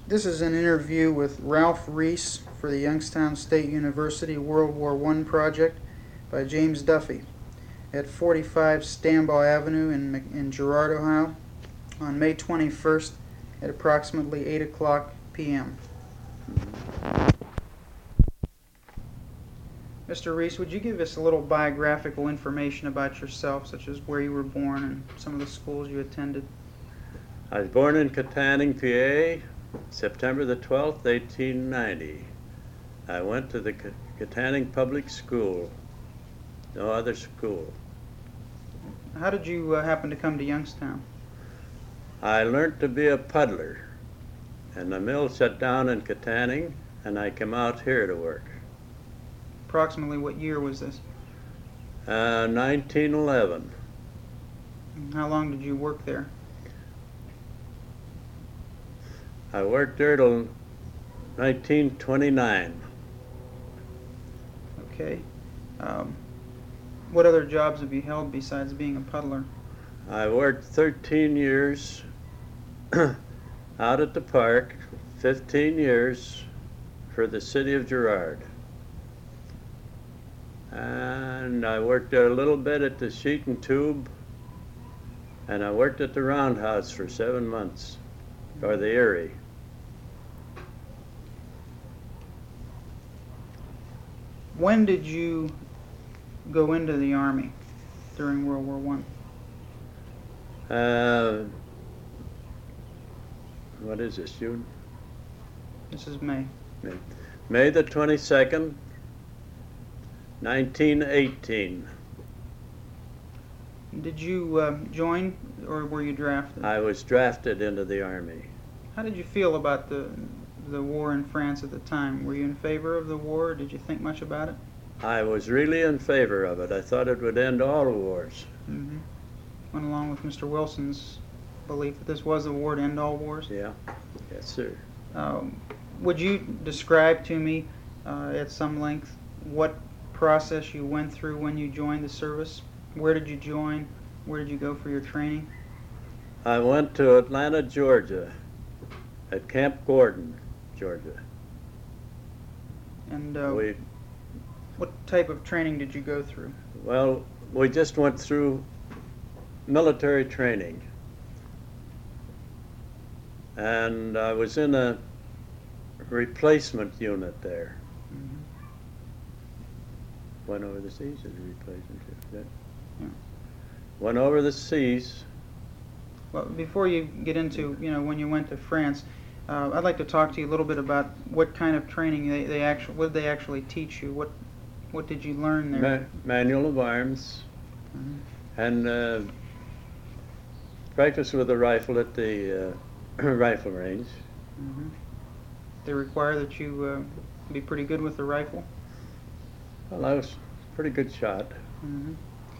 This is an interview with Ralph Reese for the Youngstown State University World War I project by James Duffy at 45 Stambaugh Avenue in Girard, Ohio, on May 21st at approximately 8 o'clock p.m. Mr. Reese, would you give us a little biographical information about yourself, such as where you were born and some of the schools you attended? I was born in Katanning, PA, September the 12th, 1890. I went to the Katanning Public School, no other school. How did you happen to come to Youngstown? I learned to be a puddler, and the mill shut down in Katanning, and I came out here to work. Approximately what year was this? 1911. How long did you work there? I worked there till 1929. Okay. What other jobs have you held besides being a puddler? I worked 13 years out at the park, 15 years for the city of Girard. And I worked there a little bit at the Sheet and Tube, and I worked at the Roundhouse for 7 months, or the Erie. When did you go into the Army during World War I? What is this, June? This is May. May the 22nd, 1918. Did you join, or were you drafted? I was drafted into the Army. How did you feel about the war in France at the time? Were you in favor of the war, or did you think much about it? I was really in favor of it. I thought it would end all wars. Mm-hmm. Went along with Mr. Wilson's belief that this was a war to end all wars? Yeah. Yes, sir. Would you describe to me at some length what process you went through when you joined the service? Where did you join? Where did you go for your training? I went to Atlanta, Georgia, at Camp Gordon, Georgia. And what type of training did you go through? Well, we just went through military training. And I was in a replacement unit there. Mm-hmm. Went over the seas as a replacement unit. Yeah. Went over the seas. Well, before you get into, when you went to France, I'd like to talk to you a little bit about what kind of training what did they actually teach you? What did you learn there? Manual of arms, Mm-hmm. and practice with a rifle at the rifle range. Mm-hmm. They require that you be pretty good with the rifle? Well, I was a pretty good shot. Mm-hmm.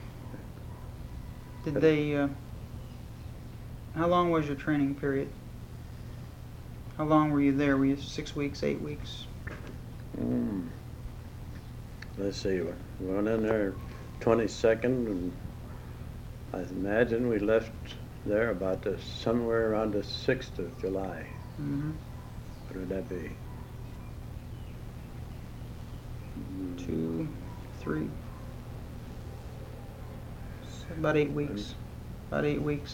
Did they, how long was your training period? How long were you there? Were you 6 weeks, 8 weeks? Let's see, we went in there 22nd, and I imagine we left there about somewhere around the 6th of July. Mm-hmm. What would that be? 2, 3. About 8 weeks. About 8 weeks.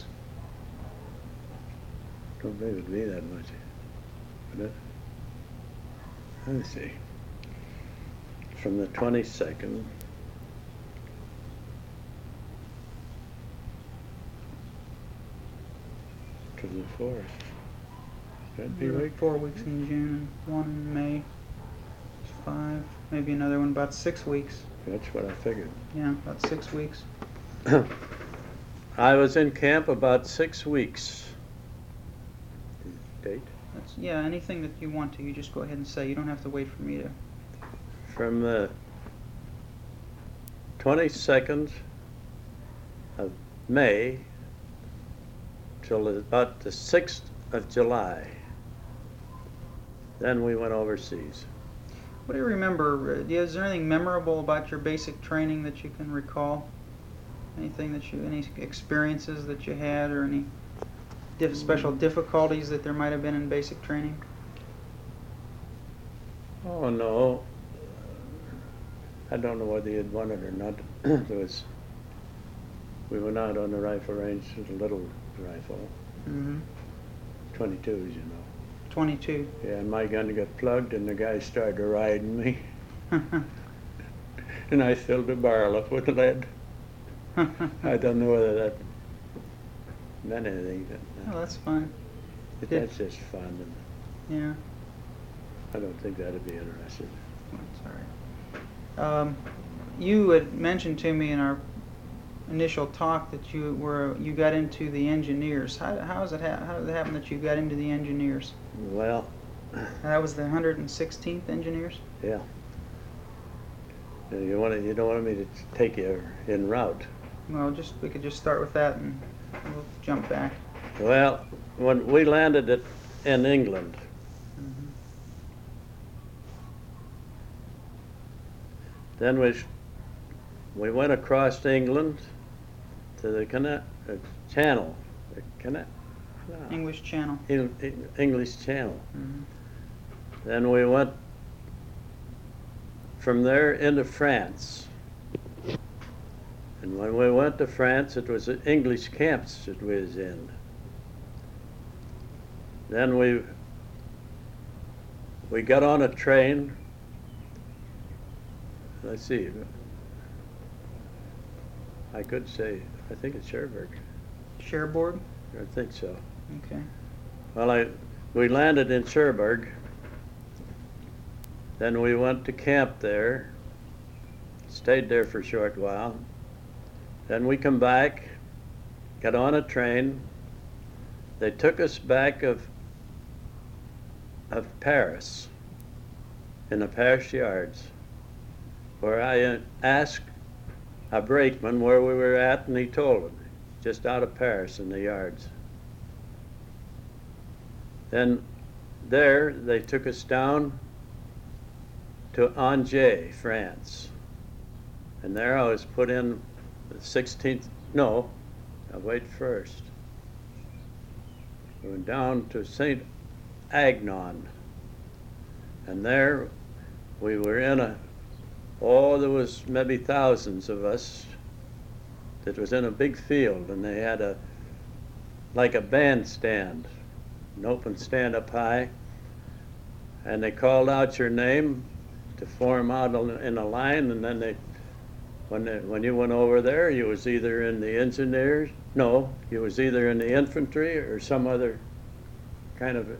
Don't think it would be that much. Would it? Let me see. From the 22nd to the 4th. That'd be right. 4 weeks in June, 1 in May. 5. Maybe another one about 6 weeks. That's what I figured. Yeah, about 6 weeks. I was in camp about 6 weeks. Date? Yeah, anything that you want to, you just go ahead and say. You don't have to wait for me to. From the 22nd of May till about the 6th of July. Then we went overseas. What do you remember? Is there anything memorable about your basic training that you can recall? Any experiences that you had, or any special difficulties that there might have been in basic training? Oh, no. I don't know whether he had won it or not. We went out on the rifle range with a little rifle, Mm-hmm. 22s, you know. 22. Yeah, and my gun got plugged and the guy started riding me. And I filled the barrel up with lead. I don't know whether that meant anything. Oh, that's fun. That's just fun. And Yeah. I don't think that'd be interesting. That's all right. You had mentioned to me in our initial talk that you got into the engineers. How did it happen that you got into the engineers? Well, That was the 116th Engineers. yeah. You don't want me to take you en route. Well, we could just start with that and we'll jump back. Well, when we landed in England, Mm-hmm. then we went across England to the Channel, English Channel. English Channel. Mm-hmm. Then we went from there into France. And when we went to France, it was English camps that we was in. Then we got on a train. Let's see. I could say, I think it's Cherbourg. Cherbourg. I think so. Okay. Well, we landed in Cherbourg. Then we went to camp there, stayed there for a short while. Then we come back, got on a train. They took us back of Paris, in the Paris yards, where I asked a brakeman where we were at, and he told me, just out of Paris in the yards. Then there, they took us down to Angers, France. And there I was put in the 16th, no, I wait first. We went down to St. Agnon. And there we were in there was maybe thousands of us that was in a big field, and they had like a bandstand, an open stand up high, and they called out your name to form out in a line, and then when you went over there, you was either in the engineers, no, you was either in the infantry or some other kind of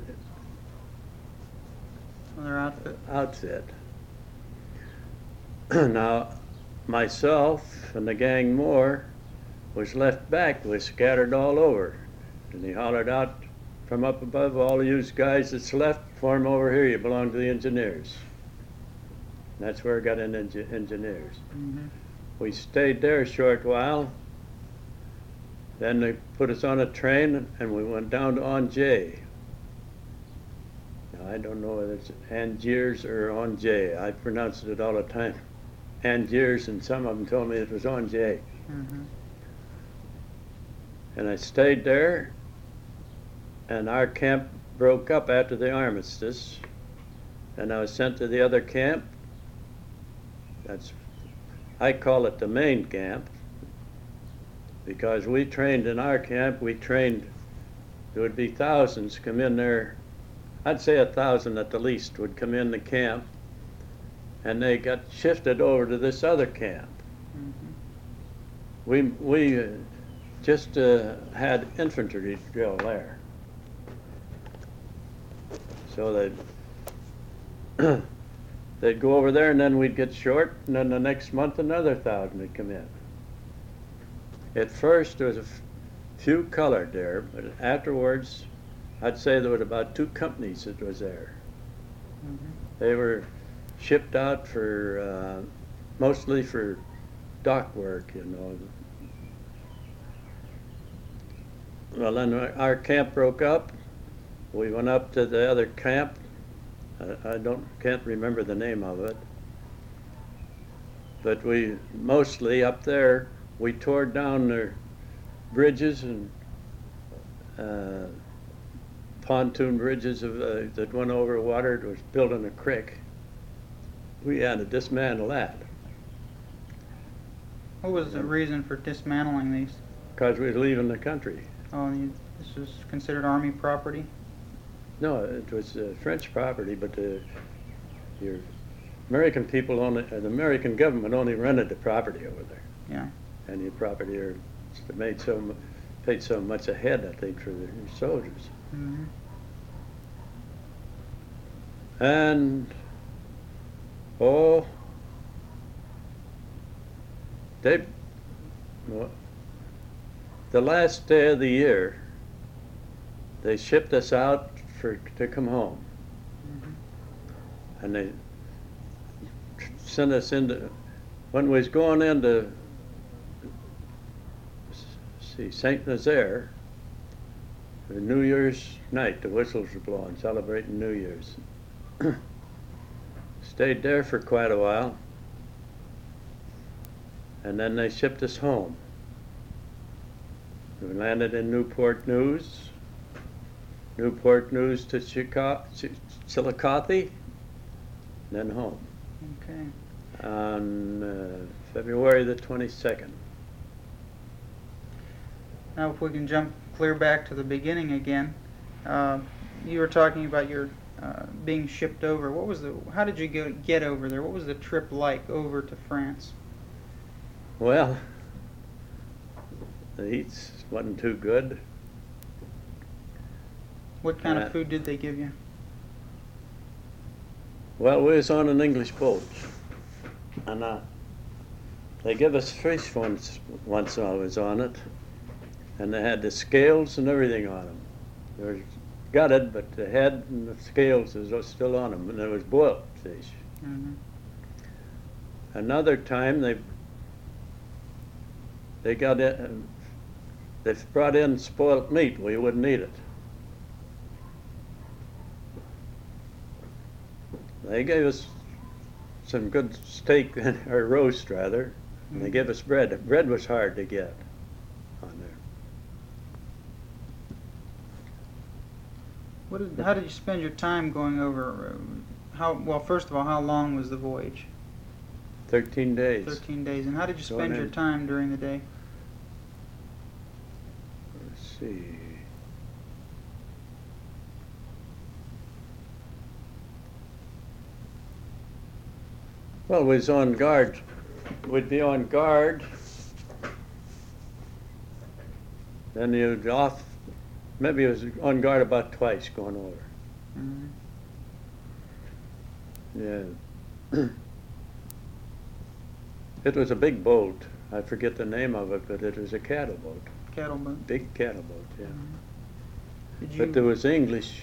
Another outfit. Now, myself and the gang more was left back, was scattered all over. And he hollered out from up above, all of you guys that's left, form over here, you belong to the engineers. And that's where I got in engineers. Mm-hmm. We stayed there a short while. Then they put us on a train and we went down to Angers. Now, I don't know whether it's Angiers or Angers. I pronounced it all the time. Angiers, and some of them told me it was Angers. Mm-hmm. And I stayed there, and our camp broke up after the armistice, and I was sent to the other camp. I call it the main camp, because we trained in our camp, there would be thousands come in there. I'd say 1,000 at the least would come in the camp, and they got shifted over to this other camp. Mm-hmm. We just had infantry drill there. So they'd go over there, and then we'd get short, and then the next month another 1,000 would come in. At first there was a few colored there, but afterwards I'd say there were about 2 companies that was there. Mm-hmm. They were shipped out for mostly for dock work, you know. Well, then our camp broke up. We went up to the other camp. I can't remember the name of it. But we mostly up there, we tore down their bridges and pontoon bridges that went over water. It was built in a creek. we had to dismantle that What was the reason for dismantling these? because we were leaving the country. Oh, this was considered Army property? No, it was French property, but your American people only, the American government only rented the property over there. Yeah. And your property paid so much a head, I think, for the soldiers. Mm-hmm. And well, the last day of the year, they shipped us out to come home. Mm-hmm. And they sent us into, when we was going into, St. Nazaire, New Year's night, the whistles were blowing, celebrating New Year's. Stayed there for quite a while, and then they shipped us home. We landed in Newport News to Chillicothe, then home Okay. on February the 22nd. Now, if we can jump clear back to the beginning again, you were talking about your being shipped over. How did you get over there? What was the trip like over to France? Well, the heat wasn't too good. What kind of food did they give you? Well, we was on an English boat, and they give us fish once I was on it, and they had the scales and everything on them. They were gutted, but the head and the scales was still on them, and there was boiled fish. Mm-hmm. Another time they got in, they brought in spoiled meat. We wouldn't eat it. They gave us some good steak, or roast rather, and they gave us bread. Bread was hard to get on there. How did you spend your time going over? Well, first of all, how long was the voyage? 13 days. 13 days. And how did you Going spend your in. time during the day? Let's see. Well, we was on guard. We'd be on guard. Then you'd off. Maybe it was on guard about twice going over. Mm-hmm. Yeah. It was a big boat. I forget the name of it, but it was a cattle boat. Cattle boat. Big cattle boat, yeah. Did you? But there was English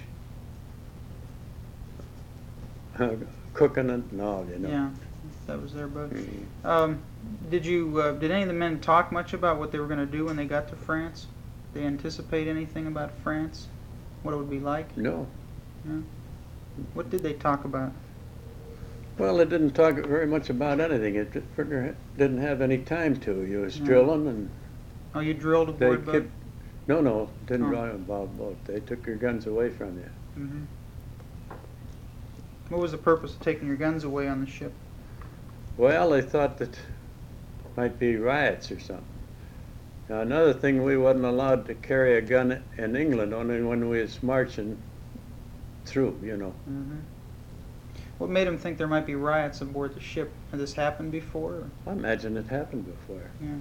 cooking it and all, you know. Yeah, that was their boat. Mhm. Did any of the men talk much about what they were going to do when they got to France? Did they anticipate anything about France? What it would be like? No. No? What did they talk about? Well, it didn't talk very much about anything. It didn't have any time to. You was No. drilling, and Oh, you drilled they aboard boat? no, didn't Oh. drive about boat. They took your guns away from you. Mm-hmm. What was the purpose of taking your guns away on the ship? Well, they thought that might be riots or something. Now, another thing, we wasn't allowed to carry a gun in England, only when we was marching through, you know. Mm-hmm. What made them think there might be riots aboard the ship? Had this happened before? Or? I imagine it happened before. Yeah.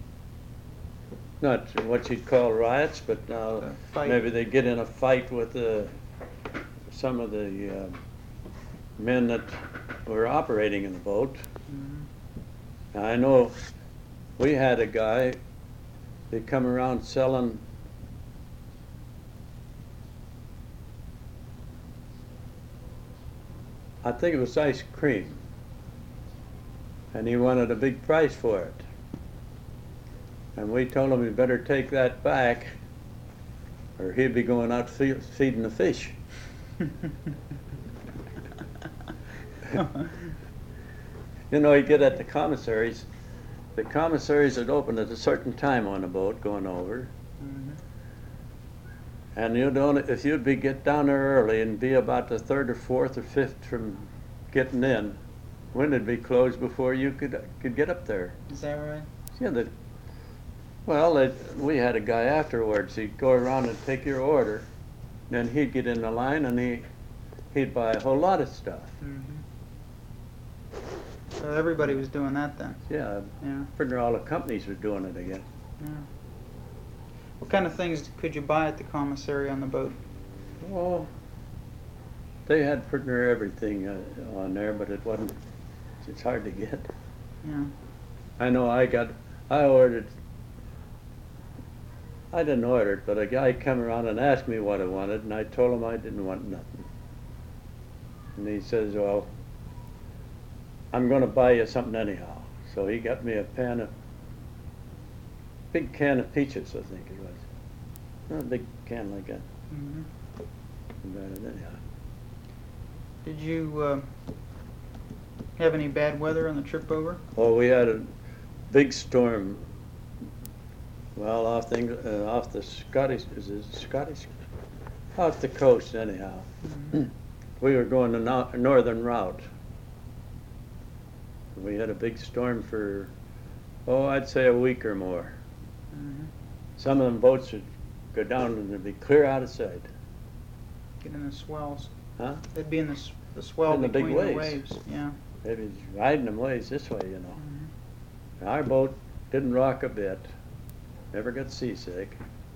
Not what you'd call riots, but A fight. maybe they get in a fight with some of the men that were operating in the boat. Mm-hmm. Now, I know we had a guy, he'd come around selling I think it was ice cream, and he wanted a big price for it. And we told him he better take that back, or he'd be going out feeding the fish. You know, you get at the commissaries. The commissaries would open at a certain time on the boat going over, Mm-hmm. and if you'd get down there early and be about the third or fourth or fifth from getting in, When it'd be closed before you could get up there. Is that right? Yeah, well, we had a guy afterwards. He'd go around and take your order, then he'd get in the line and he'd buy a whole lot of stuff. So everybody was doing that then. Yeah, Yeah. pretty all the companies were doing it again. Yeah. What kind of things could you buy at the commissary on the boat? Well, they had pretty near everything on there, but it wasn't. It's hard to get. Yeah. I know I ordered. I didn't order it, but a guy come around and asked me what I wanted, and I told him I didn't want nothing. And he says, "Well, I'm going to buy you something anyhow." So he got me a big can of peaches, I think it was. Not a big can like that. Hmm. But anyhow. Did you have any bad weather on the trip over? Well, we had a big storm. Well, off the Scottish, is it Scottish? Off the coast, anyhow. Mm-hmm. We were going the northern route. We had a big storm for, I'd say a week or more. Mm-hmm. Some of them boats would go down and they'd be clear out of sight. Get in the swells. Huh? They'd be in the swell In the big between the waves. waves. Yeah. They'd be riding them ways this way, you know. Mhm. Our boat didn't rock a bit. Never got seasick.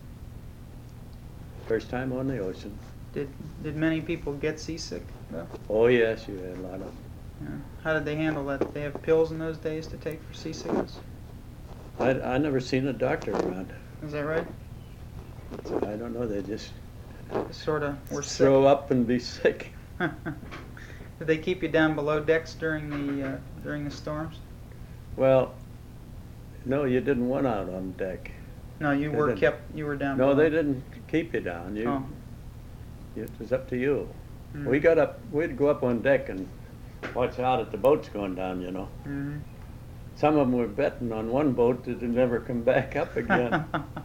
First time on the ocean. Did many people get seasick though? Oh yes, you had a lot of them. Yeah. How did they handle that? Did they have pills in those days to take for seasickness? I never seen a doctor around. Is that right? So I don't know. They just Sort of were throw up and be sick. sick. Did they keep you down below decks during the storms? Well, no, you didn't want out on deck. No, you They were didn't. kept. You were down. No, below. they didn't keep you down. Oh. It was up to you. Mm. We got up. We'd go up on deck and watch out at the boats going down. You know. Mhm. Some of them were betting on one boat that would never come back up again.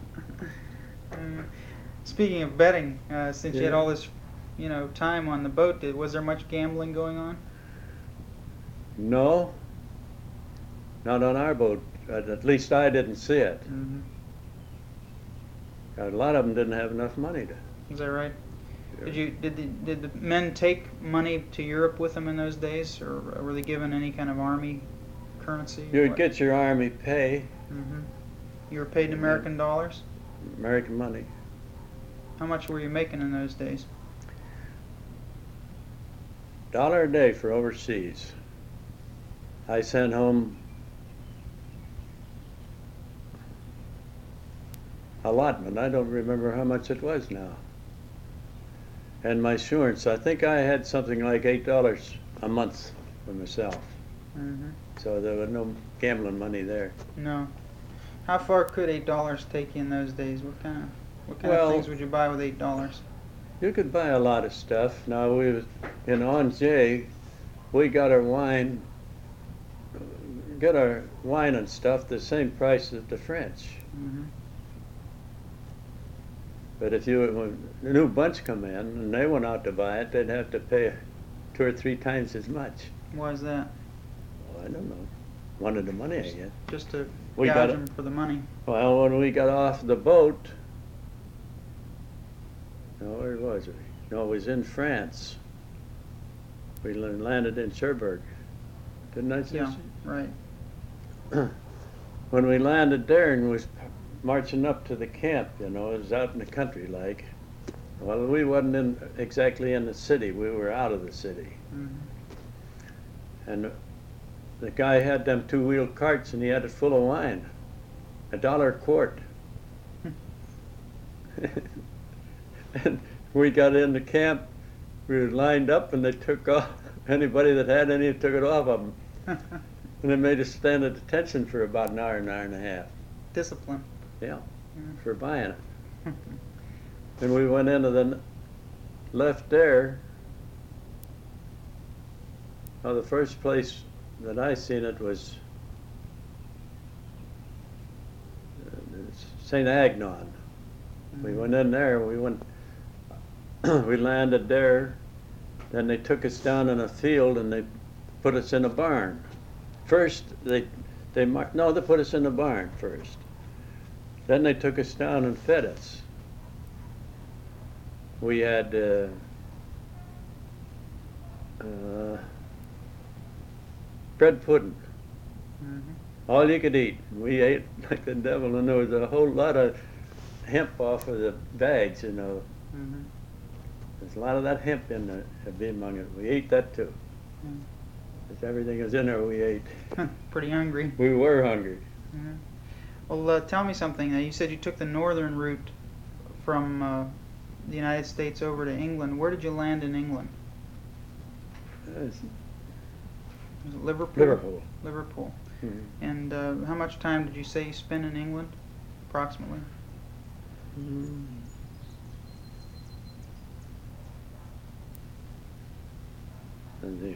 Speaking of betting, since you had Yeah. all this, time on the boat, was there much gambling going on? No, not on our boat. At least I didn't see it. Mm-hmm. A lot of them didn't have enough money to. Is that right? Did the men take money to Europe with them in those days, or were they given any kind of army currency? You would get your army pay, Mm-hmm. You were paid in American dollars. American money. How much were you making in those days? $1 a day for overseas. I sent home allotment. I don't remember how much it was now. And my insurance, I think I had something like $8 a month for myself. Mm-hmm. So there was no gambling money there. No. How far could $8 take you in those days? What kind of Well, things would you buy with $8? You could buy a lot of stuff. Now we was in Angers, we got our wine and stuff the same price as the French. Mm-hmm. But if when a new bunch come in and they went out to buy it, they'd have to pay 2 or 3 times as much. Why is that? Well, I don't know. Wanted the money, I guess. Just to We gouge got it. them for the money. Well, when we got off the boat, no, where was we? No, it was in France. We landed in Cherbourg. Didn't I say Yeah, so? right. When we landed there and was marching up to the camp, it was out in the country like. Well, we wasn't exactly in the city. We were out of the city. Mm-hmm. And the guy had them 2-wheel carts and he had it full of wine. $1 a quart. And we got into camp, we were lined up and they took off. Anybody that had any took it off of them. And they made us stand at attention for about an hour and a half. Discipline. Yeah, Yeah. for buying it. And we went into the left there. Well, the first place that I seen it was St. Agnon. We went in there. We went. We landed there. Then they took us down in a field and they put us in a barn. First, they put us in a barn first. Then they took us down and fed us. We had bread pudding. All you could eat. We ate like the devil, and there was a whole lot of hemp off of the bags, you know. There's a lot of that hemp in there, among it. We ate that too. Because everything was in there, we ate. Pretty hungry. We were hungry. Well, tell me something. You said you took the northern route from the United States over to England. Where did you land in England? Was it Liverpool? Liverpool. Liverpool. And how much time did you say you spent in England, approximately? And there.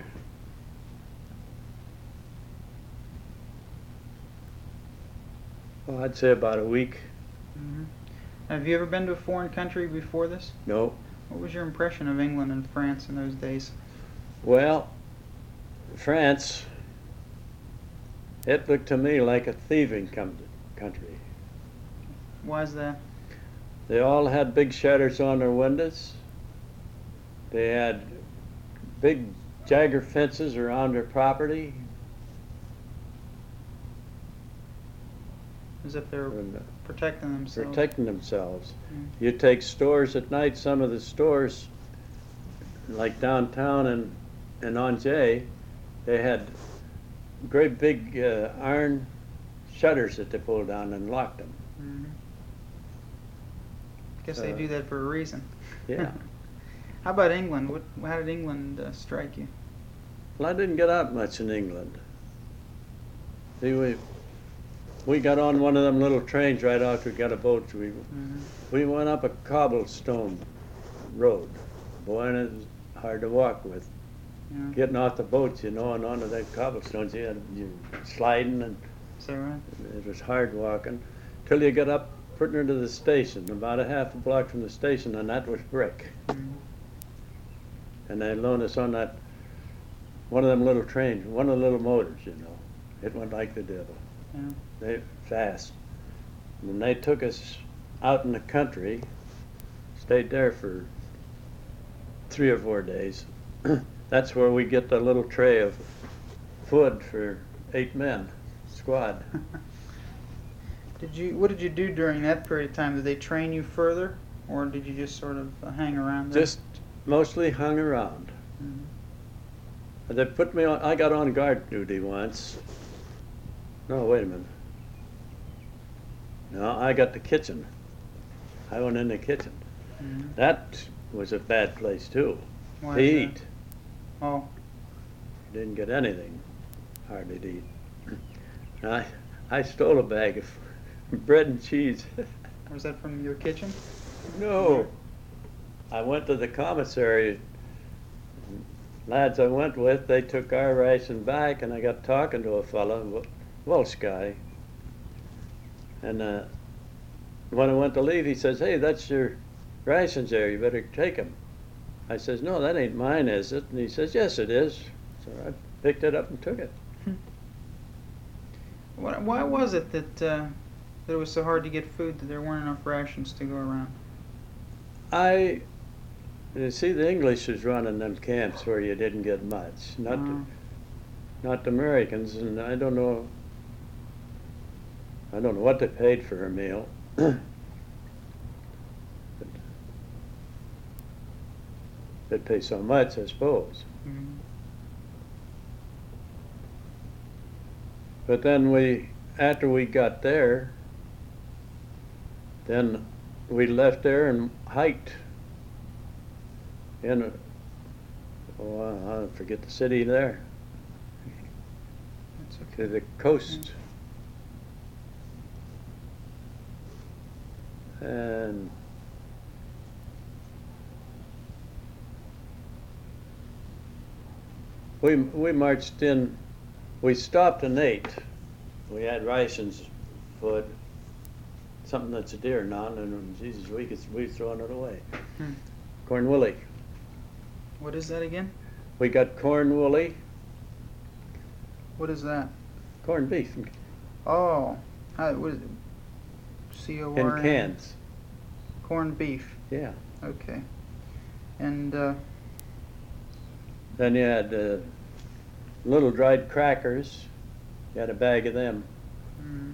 Well, I'd say about a week. Have you ever been to a foreign country before this? No. What was your impression of England and France in those days? Well, France, it looked to me like a thieving country. Why is that? They all had big shutters on their windows. They had big jagger fences around their property. As if they were protecting themselves. Protecting themselves. You take stores at night, some of the stores, like downtown and Angers, they had great big iron shutters that they pulled down and locked them. Guess they do that for a reason. Yeah. How about England? How did England strike you? Well, I didn't get out much in England. See, we got on one of them little trains right after we got a boat. We went up a cobblestone road. Boy, and it was hard to walk with. Getting off the boats, you know, and onto the cobblestones, you're sliding, and is that right? It was hard walking till you got up pretty near to the station, about a half a block from the station, and that was brick. And they loaned us on that one of them little trains, one of the little motors, you know. It went like the devil. They fast. And then they took us out in the country, stayed there for 3 or 4 days. That's where we get the little tray of food for 8 men, squad. What did you do during that period of time? Did they train you further, or did you just sort of hang around there? Just mostly hung around. They put me on. I got on guard duty once. No, wait a minute. No, I got the kitchen. I went in the kitchen. That was a bad place too. Why to is eat. That? Oh. Didn't get anything hardly to eat. I stole a bag of bread and cheese. Was that from your kitchen? No. I went to the commissary. Lads I went with, they took our ration back, and I got talking to a fellow, Welsh guy. And when I went to leave, he says, "Hey, that's your rations there, you better take them." I says, "No, that ain't mine, is it?" And he says, "Yes, it is." So I picked it up and took it. Why was it that it was so hard to get food, that there weren't enough rations to go around? You see, the English was running them camps where you didn't get much, not the Americans, and I don't know what they paid for a meal. But they'd pay so much, I suppose. But then after we got there, then we left there and hiked in I forget the city there. That's okay. To the coast. And we marched in. We stopped and ate. We had rations, food, something that's a deer now, and Jesus, we were throwing it away. Corn willy. What is that again? We got corn willy, What is that? Corned beef Oh, what is it? in C-O-R-N? cans. Corned beef. Yeah. Okay. And Then you had little dried crackers. You had a bag of them. mm,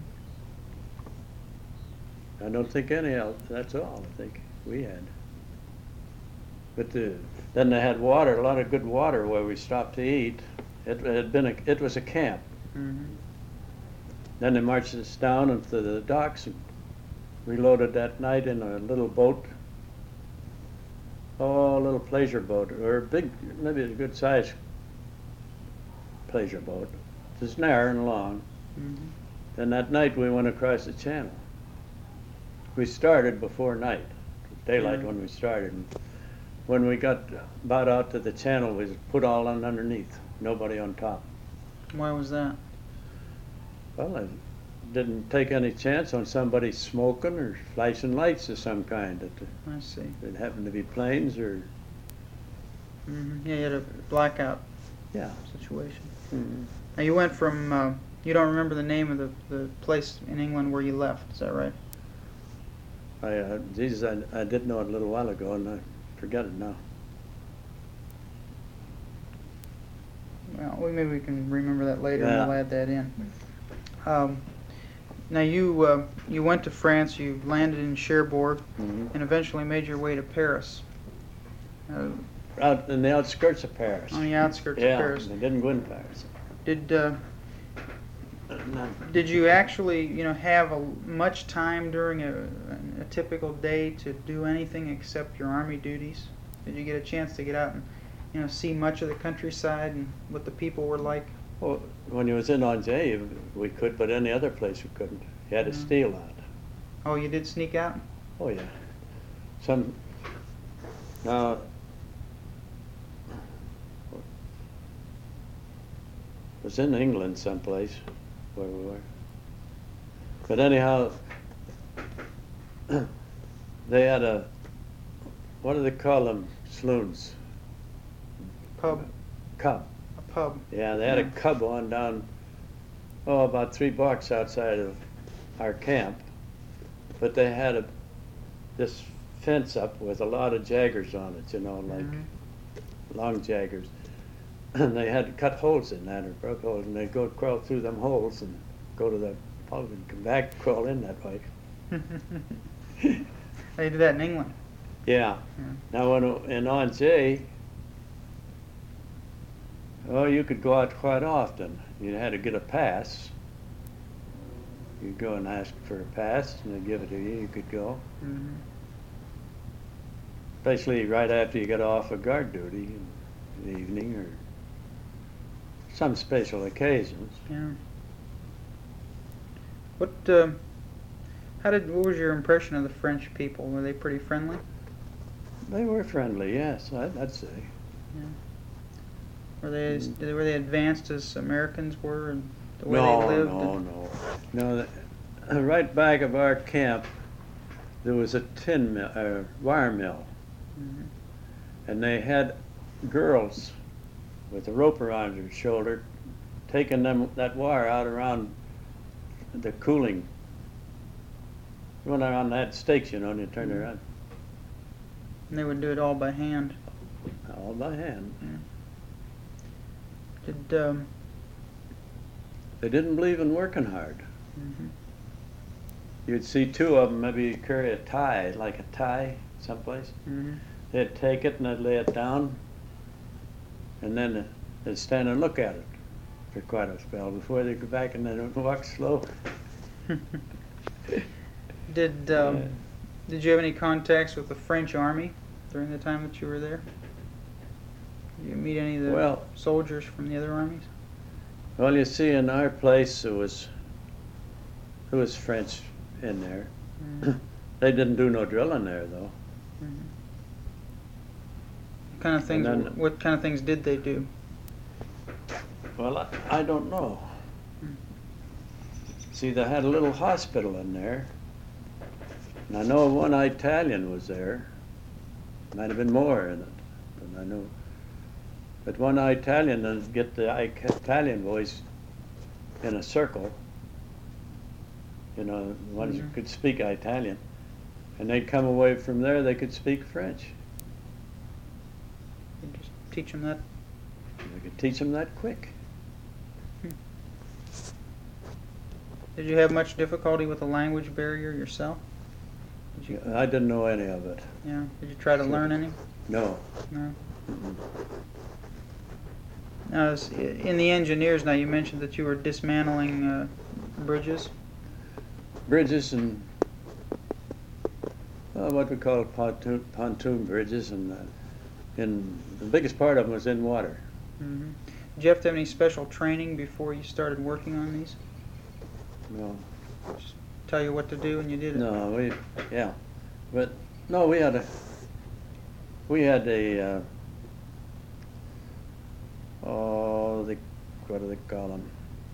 I don't think any else. That's all I think we had. But then they had water, a lot of good water where we stopped to eat. It was a camp. mhm. Then they marched us down into the docks and we loaded that night in a little boat. Oh, a little pleasure boat, or a big, maybe a good sized pleasure boat. Just narrow and long. Mhm. Then that night we went across the channel. We started before night, daylight Yeah. when we started. And when we got about out to the channel, we put all on underneath, nobody on top. Why was that? Well, I didn't take any chance on somebody smoking or flashing lights of some kind. I see. It happened to be planes or, Yeah, you had a blackout yeah. situation. Mhm. Now you went from, you don't remember the name of the place in England where you left, is that right? Jesus, I did know it a little while ago and I forget it now. Well, maybe we can remember that later and Yeah. we'll add that in. Now you went to France, you landed in Cherbourg, Mhm. and eventually made your way to Paris. Out in the outskirts of Paris. On the outskirts Yeah, of Paris. they didn't go in Paris. Did you actually, have much time during a typical day to do anything except your army duties? Did you get a chance to get out and, see much of the countryside and what the people were like? Well, when you was in Angers, we could, but any other place we couldn't. You had to Mhm. steal out. Oh, you did sneak out? Oh yeah. Now, it was in England someplace where we were. But anyhow, they had what do they call them? Saloons. Pub. Cub. A pub. Yeah, they had a Yeah. cub on down, about 3 blocks outside of our camp. But they had this fence up with a lot of jaggers on it, like Mhm. long jaggers. And they had to cut holes in that or broke holes, and they'd go crawl through them holes and go to the pub and come back, crawl in that way. They did that in England. Yeah. Yeah. Now in Angers, you could go out quite often. You had to get a pass. You'd go and ask for a pass, and they'd give it to you. You could go. Mhm. Especially right after you got off of guard duty in the evening or some special occasions. Yeah. What what was your impression of the French people? Were they pretty friendly? They were friendly, yes, I'd say. Were they were they advanced as Americans were and the way No, they lived? no. Right back of our camp, there was a wire mill, Mhm. and they had girls with a rope around their shoulder, taking that wire out around the cooling. When they're on that stakes, and you turn it around, And they would do it all by hand. all by hand. Did They didn't believe in working hard. mhm. You'd see 2 of them maybe carry a tie, like a tie, someplace. Mhm. They'd take it and they'd lay it down, and then they'd stand and look at it for quite a spell before they'd go back and they'd walk slow. Did did you have any contacts with the French army during the time that you were there? Did you meet any of the Well, soldiers from the other armies? well, you see, in our place there was French in there. Mhm. They didn't do no drilling there though. Mhm. What kind of things did they do? Well, I don't know. See, they had a little hospital in there, and I know one Italian was there. Might have been more in it than I know. But one Italian, and get the Italian boys in a circle. You know, the ones who could speak Italian. And they'd come away from there, they could speak French. You just teach them that. We could teach them that quick. Did you have much difficulty with the language barrier yourself? Did you, I didn't know any of it. yeah. Did you try to learn any? No. No. Now, in the engineers, now you mentioned that you were dismantling bridges. Bridges and what we call pontoon bridges, and the biggest part of them was in water. Mm-hmm. Did you have to have any special training before you started working on these? No. Just tell you what to do and you did it? No, but no, we had a what do they call them?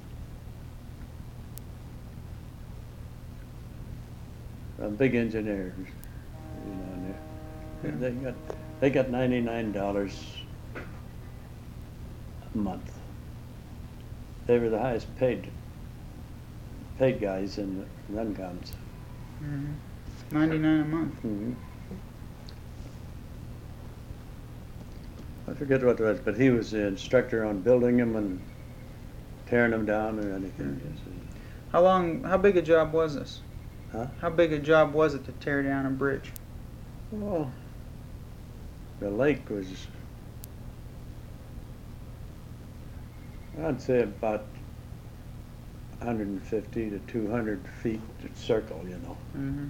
Big engineers, you know, and they got $99 a month. They were the highest paid guys in the Runcoms. Mm-hmm. 99 a month. Mm-hmm. I forget what it was, but he was the instructor on building them and tearing them down or anything. Mm-hmm. How big a job was this? Huh? How big a job was it to tear down a bridge? Well, the lake was, I'd say about 150 to 200 feet circle, you know. Mm-hmm.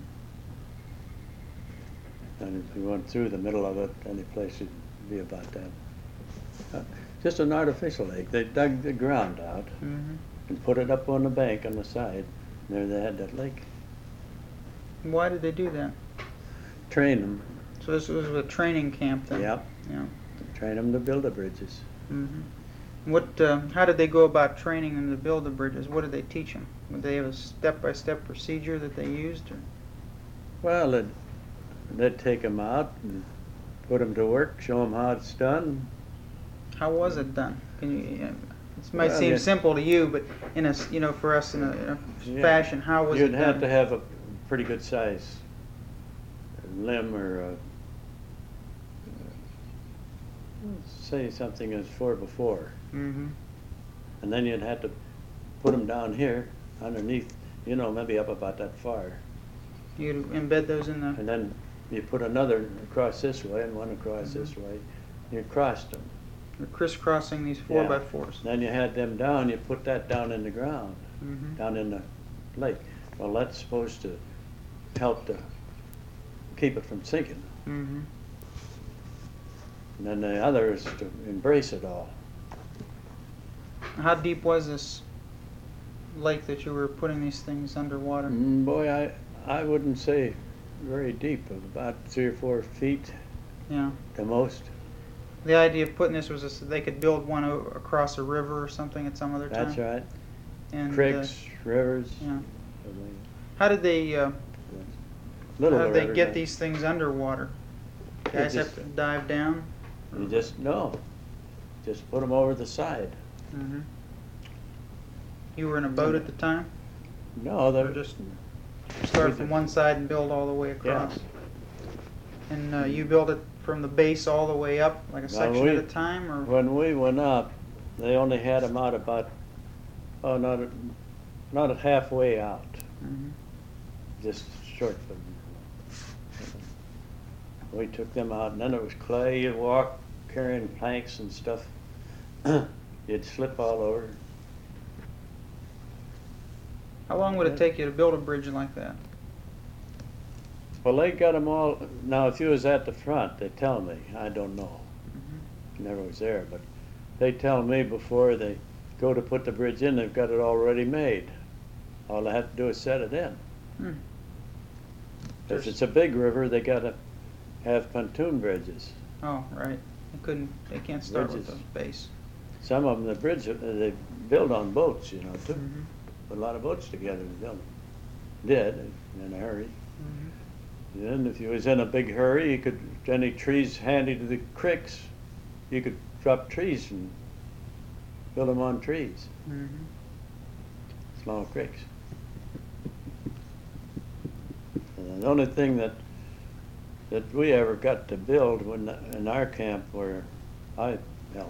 And if you went through the middle of it, any place it'd be about that. Just an artificial lake. They dug the ground out Mm-hmm. and put it up on the bank on the side. And there they had that lake. Why did they do that? Train them. So this was a training camp then? Yep. Yeah. Train them to build the bridges. Mm-hmm. How did they go about training them to build the bridges? What did they teach them? Would they have a step-by-step procedure that they used? Or? Well, they'd take them out and put them to work, show them how it's done. How was it done? Can you? It might Well, seem simple to you, but for us in a Yeah. fashion, how was it You'd done? have to have a pretty good size limb or say something as 4x4. Mm-hmm. And then you'd have to put them down here underneath, maybe up about that far. You'd embed those in the. And then you put another across this way and one across this way. You crossed them. You're crisscrossing these 4x4s. Then you had them down, you put that down in the ground, Mm-hmm. down in the lake. Well, that's supposed to help to keep it from sinking. Mm-hmm. And then the other is to embrace it all. How deep was this lake that you were putting these things underwater? Boy, I wouldn't say very deep, about 3 or 4 feet Yeah. the most. The idea of putting this was so they could build one across a river or something at some other time. That's right. And, Creeks, rivers. Yeah. How did they? Little How did they rivers, get these things underwater? Guys just- have to dive down. You just put them over the side. Mm-hmm. You were in a boat at the time, No, or they're just start from one side and build all the way across? And you build it from the base all the way up, like a section at a time, or? When we went up, they only had them out about, not at halfway out, Mhm. just short. We took them out, and then it was clay. You'd walk carrying planks and stuff. You'd slip all over. How long would it take you to build a bridge like that? Well, they got them all. Now, if you was at the front, they tell me. I don't know. Never was there, but they tell me before they go to put the bridge in, they've got it already made. All they have to do is set it in. Hmm. If it's a big river, they got to have pontoon bridges. Oh, right. They can't start with Bridges. the base. Some of them, the bridge, they build on boats, too. Mhm. Put a lot of boats together to build them. Did, in a hurry. Mhm. Then if you was in a big hurry, you could, any trees handy to the creeks, you could drop trees and build them on trees. Mhm. small creeks. And the only thing that we ever got to build when in our camp where I helped,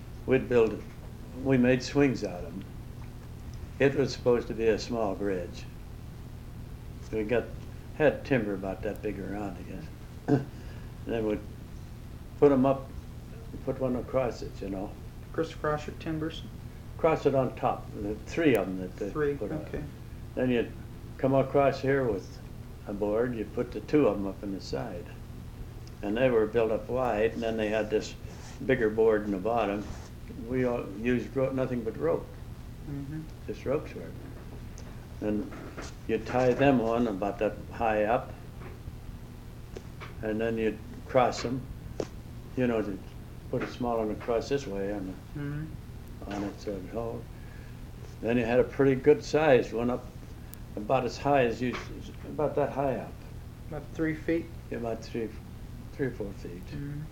we made swings out of them. It was supposed to be a small bridge. We had timber about that big around, I guess. And then we'd put them up, put one across it, you know. Crisscross your timbers? Cross it on top, the three of them that they Three, put on. okay. Then you'd come across here with a board, you'd put the two of them up in the side. And they were built up wide, and then they had this bigger board in the bottom. We all used nothing but rope, just ropes for it. And you'd tie them on about that high up, and then you'd cross them, you know, to put a small one across this way on it so it'd hold. Then you had a pretty good sized one up about as high as about that high up. About 3 feet? Yeah, about 3 or 4 feet.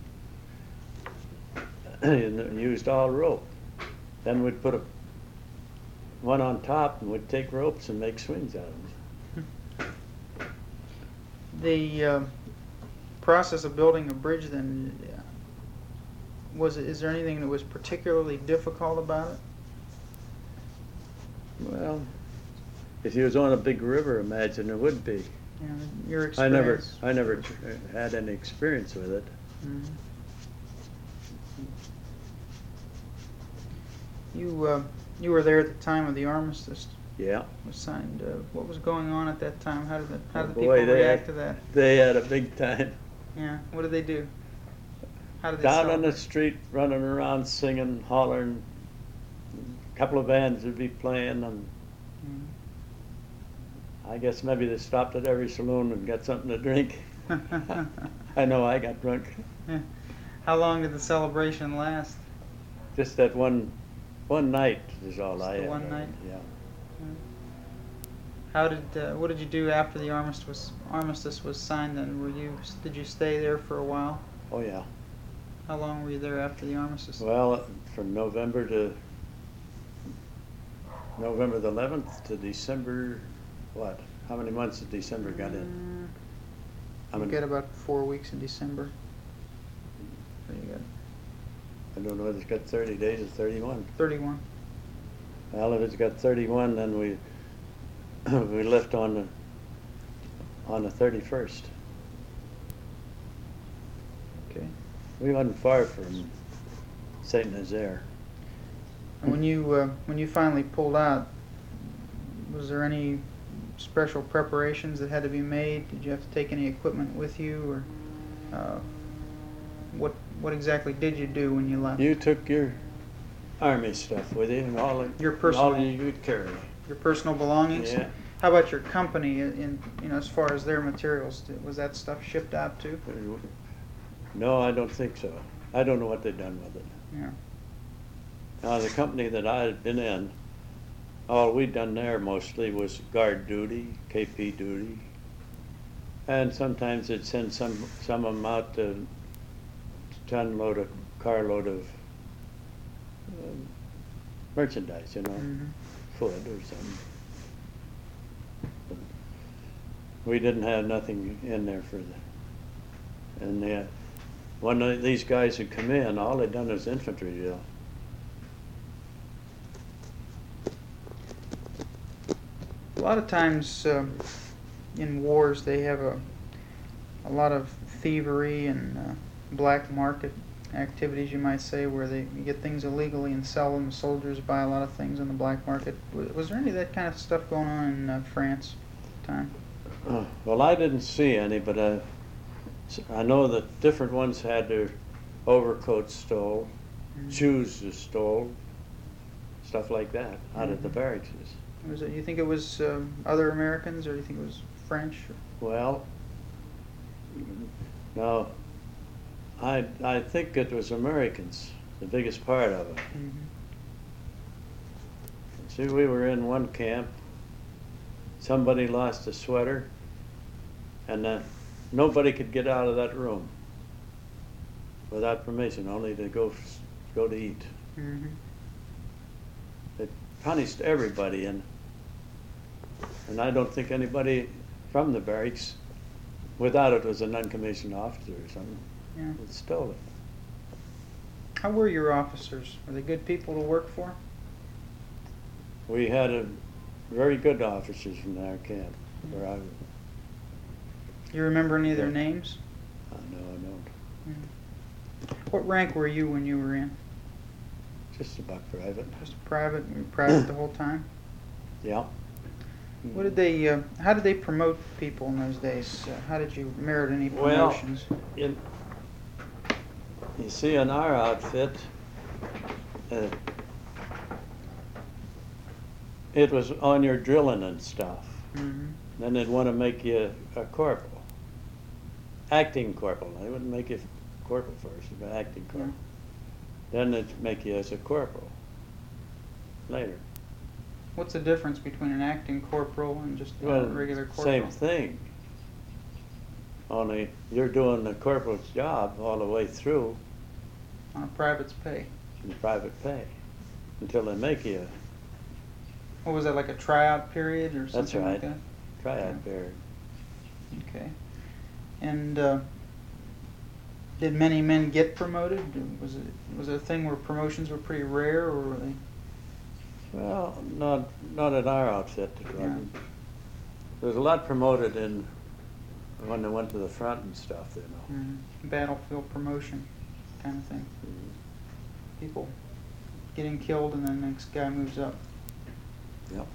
And used all rope. Then we'd put one on top and we'd take ropes and make swings out of them. The process of building a bridge then, is there anything that was particularly difficult about it? Well, if you was on a big river, imagine there would be. Yeah, your experience? I never had any experience with it. You were there at the time of the armistice Yeah. was signed. What was going on at that time? How did the Boy, people react to that? They had a big time. Yeah. What did they do? How did they Down on the celebrate? street, running around, singing, hollering. A couple of bands would be playing, and I guess maybe they stopped at every saloon and got something to drink. I know I got drunk. Yeah. How long did the celebration last? Just that one night is all Just I the had. one night? Yeah. What did you do after the armistice was signed? Then did you stay there for a while? Oh yeah. How long were you there after the armistice? Well, from November the 11th to December, what? How many months did December got in? You get about 4 weeks in December. Pretty good. I don't know whether it's got 30 days or 31. 31. Well, if it's got 31, then we we left on the 31st. Okay. We wasn't far from Saint Nazaire. And when you finally pulled out, was there any special preparations that had to be made? Did you have to take any equipment with you, or what exactly did you do when you left? You took your army stuff with you, and all Your personal- all you could carry. Your personal belongings? Yeah. How about your company? As far as their materials, was that stuff shipped out too? No, I don't think so. I don't know what they've done with it. Yeah. Now, the company that I had been in, all we'd done there mostly was guard duty, KP duty, and sometimes they'd send some of them out to unload a carload of merchandise, you know, food or something. But we didn't have nothing in there for the, and one of these guys who come in, all they'd done was infantry drill. A lot of times in wars they have a lot of thievery and black market activities, you might say, where you get things illegally and sell them. Soldiers buy a lot of things on the black market. Was there any of that kind of stuff going on in France at the time? Well, I didn't see any, but I know that different ones had their overcoats stole, shoes was stole, stuff like that, out of the barracks. You think it was other Americans, or do you think it was French? Well, no, I think it was Americans, the biggest part of it. See, we were in one camp, somebody lost a sweater, and nobody could get out of that room without permission, only to go to eat. They punished everybody, and And I don't think anybody from the barracks, without it, was an uncommissioned officer or something, Yeah. that stole it. How were your officers? Were they good people to work for? We had a very good officers in our camp, where I, You remember any of their Yeah. names? no, I don't. What rank were you when you were in? Just about private. Just a private? You were private the whole time? Yeah. What did they? How did they promote people in those days? How did you merit any Well, promotions? You see, in our outfit, it was on your drilling and stuff. Mm-hmm. Then they'd want to make you a corporal, acting corporal. They wouldn't make you corporal first, but acting corporal. Then they'd make you as a corporal later. What's the difference between an acting corporal and just a regular corporal? Same thing. Only you're doing the corporal's job all the way through On a private's pay. in private pay until they make you What was that, like a tryout period or That's something like right. that? tryout period. Okay. And did many men get promoted? Was it a thing where promotions were pretty rare, or were they? Well, not in our outfit. It Yeah. wasn't. There was a lot promoted in when they went to the front and stuff, you know. Battlefield promotion kind of thing. Mhm. People getting killed and then the next guy moves up. Yep.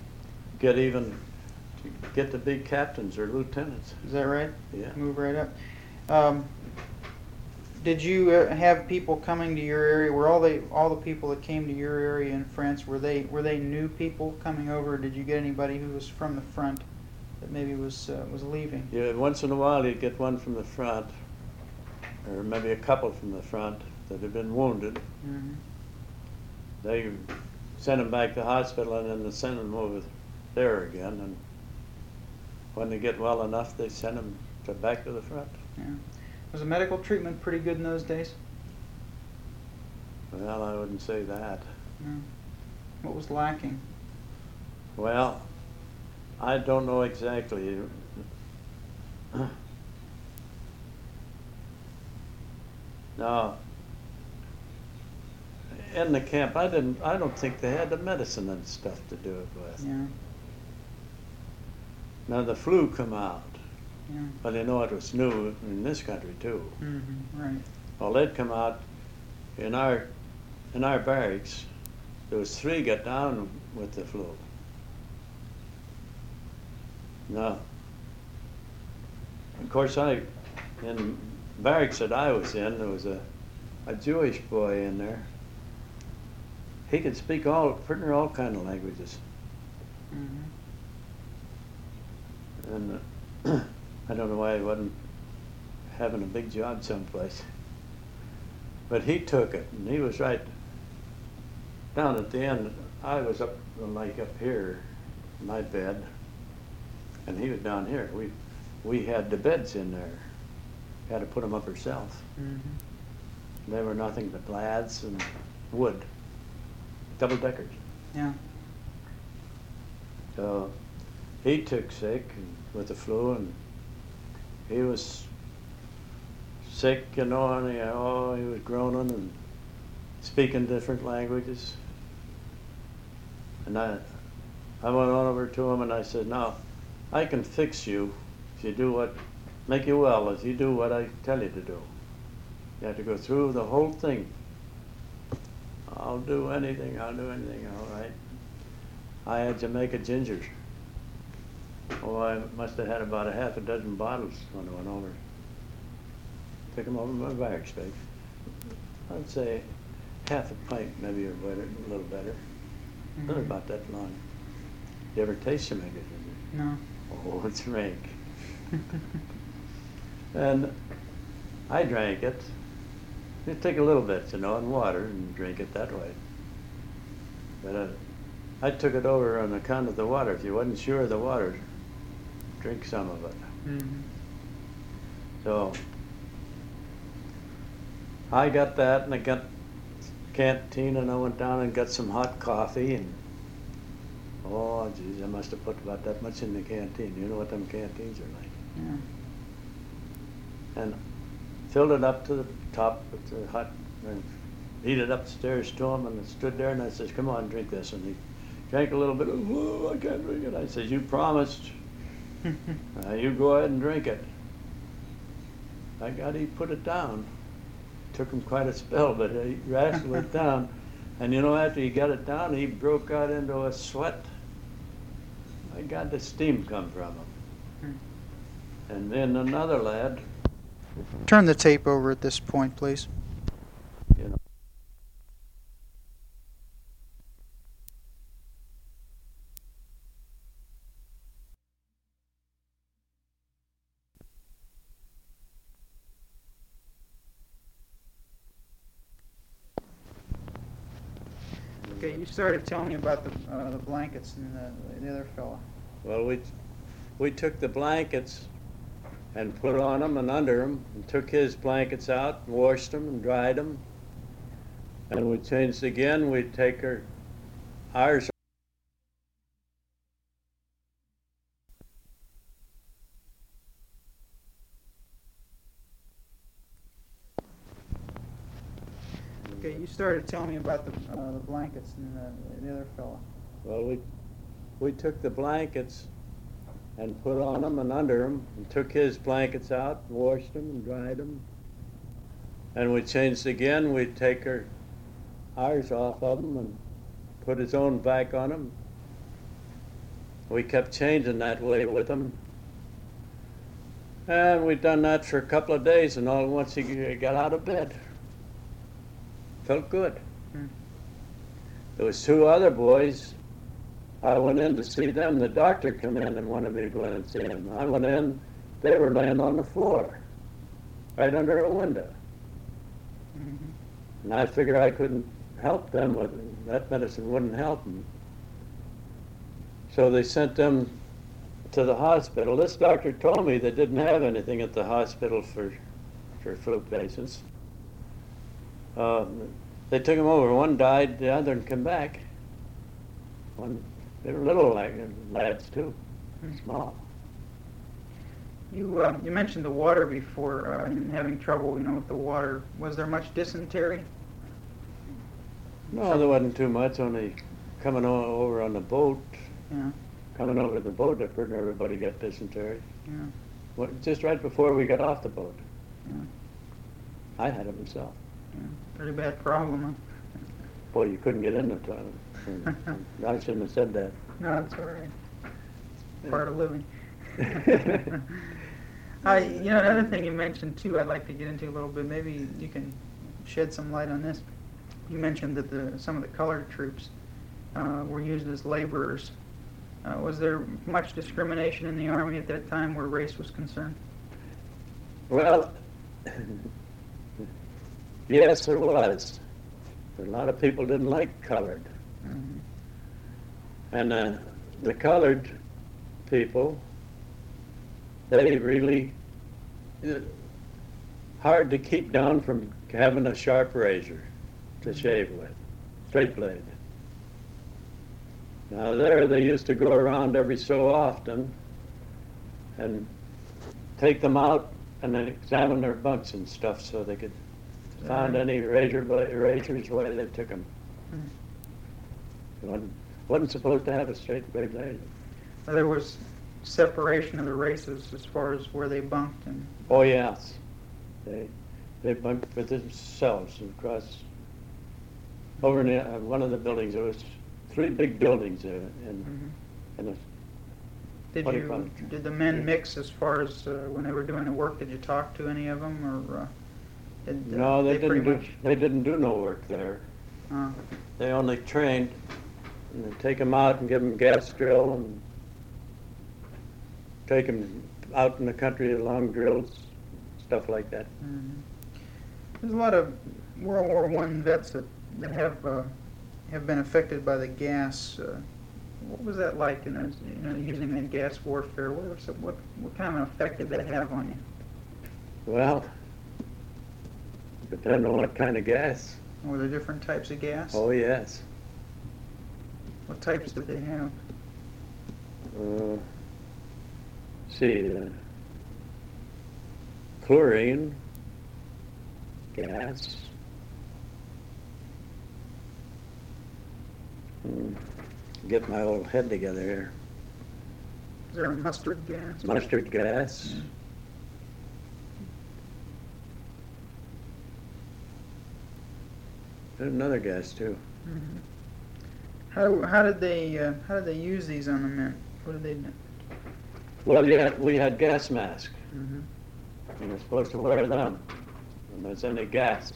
Get to be captains or lieutenants. Is that right? Yeah. Move right up. Did you have people coming to your area? Were all the people that came to your area in France, were they new people coming over? Or did you get anybody who was from the front that maybe was leaving? Yeah, once in a while you'd get one from the front, or maybe a couple from the front that had been wounded. Mm-hmm. They sent them back to the hospital and then they sent them over there again. And when they get well enough, they send them back to the front. Yeah. Was the medical treatment pretty good in those days? Well, I wouldn't say that. No. What was lacking? Well, I don't know exactly. No. In the camp, I don't think they had the medicine and stuff to do it with. Yeah. Now the flu come out, Yeah. but you know it was new in this country too. Mm-hmm. Right. Well, they'd come out in our barracks. There was 3 got down with the flu. Now, of course, in barracks that I was in, there was a Jewish boy in there. He could speak pretty near all kind of languages. Mm-hmm. And I don't know why he wasn't having a big job someplace. But he took it, and he was right down at the end. I was up here, in my bed, and he was down here. We had the beds in there. Had to put them up ourselves. Mm-hmm. They were nothing but laths and wood, double-deckers. Yeah. So he took sick with the flu, and he was sick, you know, and he was groaning and speaking different languages. And I went on over to him and I said, "Now, I can fix you if you do make you well if you do what I tell you to do. You have to go through the whole thing. I'll do anything, all right." I had Jamaica gingers. Oh, I must have had about a half a dozen bottles when I went over. Took them over my barracks bag. I'd say half a pint, maybe, or better, a little better. Not Mm-hmm. about that long. You ever taste Jamaica ginger? No. Oh, it's rank. And I drank it. You take a little bit, you know, in water and drink it that way. But I took it over on account of the water. If you wasn't sure of the water, drink some of it. Mm-hmm. So I got that, and I got canteen, and I went down and got some hot coffee, and Oh, geez, I must have put about that much in the canteen. You know what them canteens are like. Yeah. And filled it up to the top with the hot, and beat it upstairs to him, and I stood there and I says, come on, drink this. And he drank a little bit. Oh, I can't drink it. I says, you promised. You go ahead and drink it. I got he put it down. Took him quite a spell, but he wrestled it down. And you know, after he got it down, he broke out into a sweat. I got the steam come from him. And then another lad, Turn the tape over at this point, please. you know. Okay, you started telling me about the blankets and the other fella. Well, we took the blankets and put on them and under them, and took his blankets out and washed them and dried them. And we changed again. We'd take ours. Okay, you started telling me about the blankets and the other fella. Well, we took the blankets and put on them and under them, and took his blankets out and washed them and dried them. And we changed again. We'd take ours off of him and put his own back on him. We kept changing that way with him. And we'd done that for a couple of days, and all at once he got out of bed. Felt good. There was two other boys. I went in to see them. The doctor come in and wanted me to go in and see them. I went in. They were laying on the floor, right under a window. And I figured I couldn't help them with it. That medicine wouldn't help them. So they sent them to the hospital. This doctor told me they didn't have anything at the hospital for flu patients. They took them over. One died, the other came back. They were little lads too, small. You mentioned the water before, and having trouble, with the water. Was there much dysentery? No, there wasn't too much. Only coming over on the boat. Yeah. Coming over the boat, I've heard everybody got dysentery. Yeah. Well, just right before we got off the boat. Yeah. I had it myself. Yeah. Pretty bad problem, Boy, you couldn't get in the toilet. I shouldn't have said that. No, that's all right. Part of living. Another thing you mentioned too, I'd like to get into a little bit. Maybe you can shed some light on this. You mentioned that some of the colored troops were used as laborers. Was there much discrimination in the Army at that time where race was concerned? Well, yes, there was. A lot of people didn't like colored. Mm-hmm. And the colored people, they really hard to keep down from having a sharp razor to shave with, straight blade. Now there they used to go around every so often and take them out and then examine their bunks and stuff so they could find any razors where they took them. Wasn't supposed to have a straight blade razor. There was separation of the races as far as where they bunked and. Oh yes, they bunked for themselves across over in one of the buildings. There was 3 big buildings there, and Did the men mix as far as when they were doing the work? Did you talk to any of them, or no? They didn't do no work there. They only trained, and they'd take them out and give them gas drill and take them out in the country long drills, stuff like that. Mm-hmm. There's a lot of World War I vets that have been affected by the gas. What was that like? Using that gas warfare. What kind of an effect did that have on you? Well, depending on what kind of gas. Were there different types of gas? Oh yes. What types did they have? See, chlorine gas. Get my old head together here. Is there a mustard gas? Mustard gas. There's another gas too. How did they use these on the Mint? What did they do? Well, we had gas masks. You were supposed to wear them when there's any gas.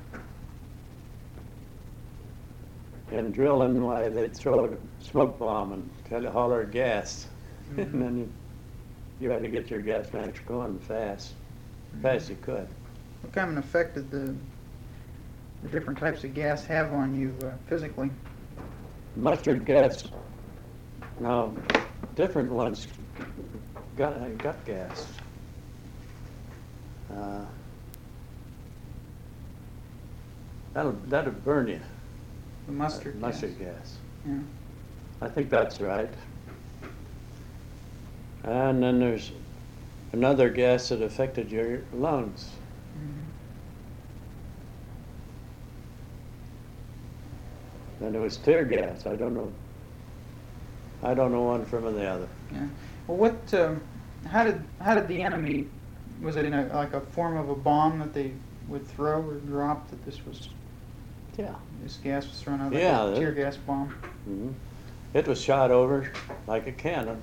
And drilling, why they'd throw a smoke bomb and tell you holler gas, and then you had to get your gas mask going fast as you could. What kind of an effect did the different types of gas have on you physically? Mustard gas. Now, different ones got gas. That'll burn you. The mustard gas. Mustard gas. Yeah. I think that's right. And then there's another gas that affected your lungs. Then it was tear gas. I don't know one from the other. Yeah. Well, what? How did the enemy? Was it in like a form of a bomb that they would throw or drop? That this gas was thrown out like a tear gas bomb. Mm-hmm. It was shot over like a cannon.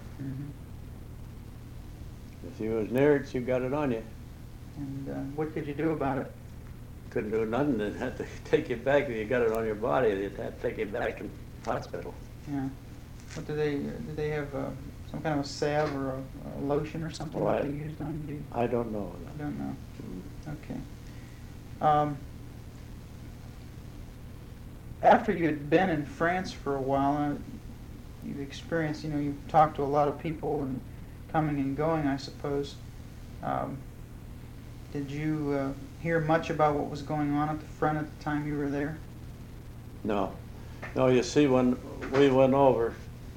If you was near it, you got it on you. And what could you do about it? Couldn't do nothing. They'd have to take you back. If you got it on your body, they'd have to take you back to the hospital. Yeah. What did they have some kind of a salve or a lotion or something that they used on you? I don't know. I don't know. Okay. After you had been in France for a while, you've experienced, you've talked to a lot of people and coming and going, I suppose. Did you hear much about what was going on at the front at the time you were there? No. No, you see, when we went over,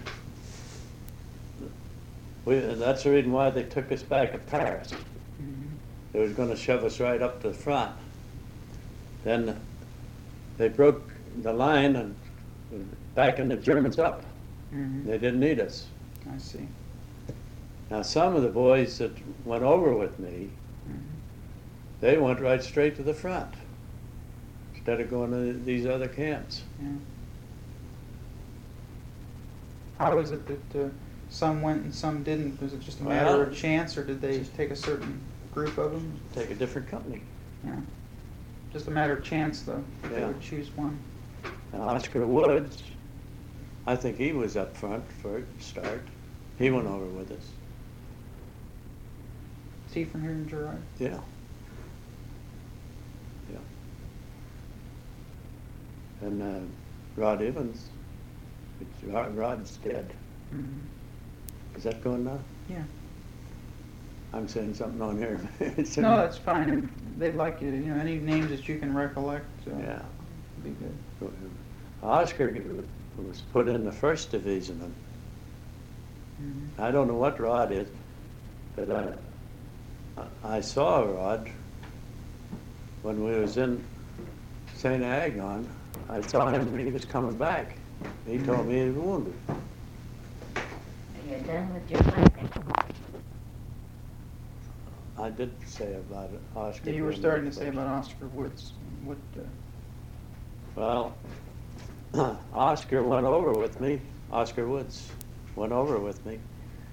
that's the reason why they took us back to Paris. They was going to shove us right up to the front. Then they broke the line and backing the Germans up. They didn't need us. I see. Now, some of the boys that went over with me, they went right straight to the front instead of going to these other camps. Yeah. How is it that some went and some didn't? Was it just a matter of chance, or did they take a certain group of them? Take a different company. Yeah. Just a matter of chance, though. Yeah. They would choose one. Oscar Woods, I think he was up front for a start. He went over with us. Is he from here in Girard? Yeah. Yeah. And Rod Evans, Rod's dead. Is that going now? Yeah. I'm saying something on here. No, that's fine. They'd like you to, any names that you can recollect. Yeah. Be good. Oscar was put in the first division. I don't know what Rod is, but I saw Rod when we was in St. Agon. I saw him when he was coming back. He told me he was wounded. Are you done with your planting? I did say about it, Oscar. Yeah, you were starting to say about Oscar Woods. What? Well, Oscar went over with me. Oscar Woods went over with me.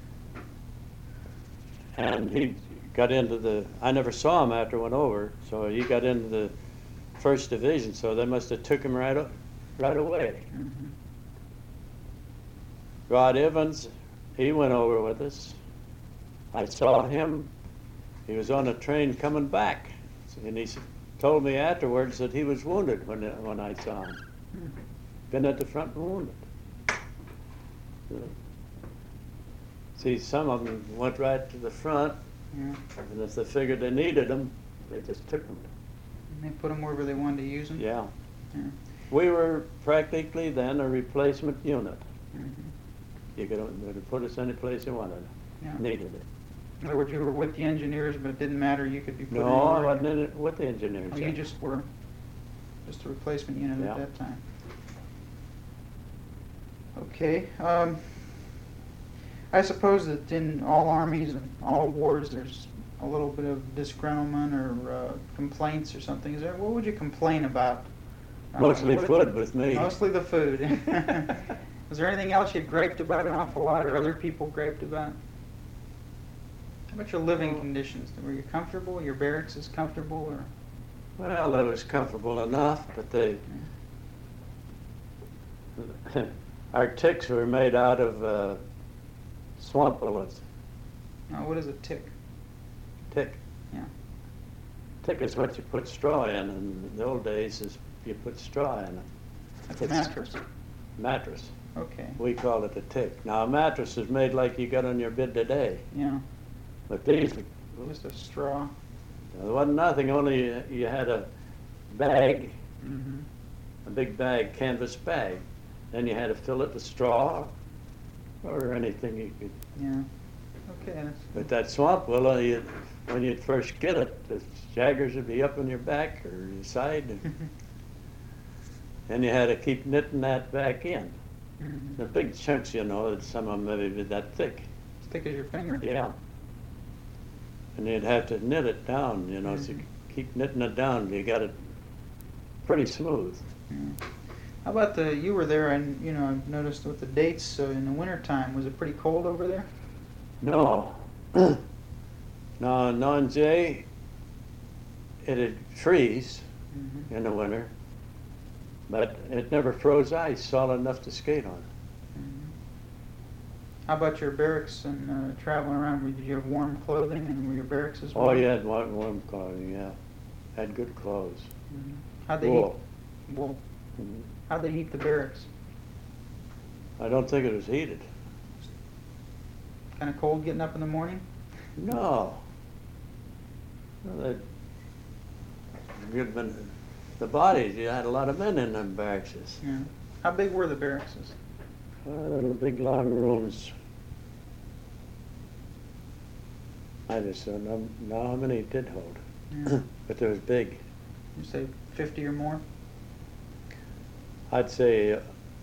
And he got into I never saw him after I went over, so he got into the first division, so they must have took him right away. Rod Evans, he went over with us. I saw him. He was on a train coming back, and he told me afterwards that he was wounded when I saw him. Been at the front and wounded. See, some of them went right to the front, and if they figured they needed them, they just took them. And they put them wherever they wanted to use them? Yeah. We were practically then a replacement unit. You could put us any place you wanted, Yeah. needed it. In other words, you were with the engineers, but it didn't matter, you could be put No, I anywhere. wasn't in it with the engineers. Oh, you just were, just a replacement unit Yeah. at that time. Okay, I suppose that in all armies and all wars, there's a little bit of disgruntlement or complaints or something. Is there? What would you complain about? Mostly What- food with me. Mostly the food. Was there anything else you griped about an awful lot, or other people griped about? How about your living conditions? Were you comfortable? Your barracks is comfortable, or? Well, it was comfortable enough, but our ticks were made out of swamp bullets. Now, what is a tick? Tick. Yeah. Tick is what you put straw in. In the old days, is you put straw in it. Like a It's- mattress. Mattress. Okay. We called it a tick. Now, a mattress is made like you got on your bed today. Yeah. But these, Just a straw. there wasn't nothing, only you had a bag, Mm-hmm. a big bag, canvas bag. Then you had to fill it with straw or anything you could. Yeah. Okay. That's, But that swamp willow, when you'd first get it, the shaggers would be up on your back or your side. And you had to keep knitting that back in. Mhm. The big chunks, you know, some of them maybe that thick. As thick as your finger. Yeah. And you'd have to knit it down, you know, so you keep knitting it down, you got it pretty smooth. Yeah. How about you were there, and I've noticed with the dates. So in the wintertime, was it pretty cold over there? No. No, non-J, it'd freeze Mm-hmm. in the winter, but it never froze ice solid enough to skate on. Mm-hmm. How about your barracks and traveling around? Did you have warm clothing, and were your barracks as well? Oh, you had warm clothing, yeah. Had good clothes. Mhm. How'd they Wool. heat? Wool. Mhm. How'd they heat the barracks? I don't think it was heated. Kind of cold getting up in the morning? No. No, the bodies, you had a lot of men in them barracks. Yeah. How big were the barracks? Little big long rooms. I just don't know how many it did hold. Yeah. But they was big. You say 50 or more? I'd say,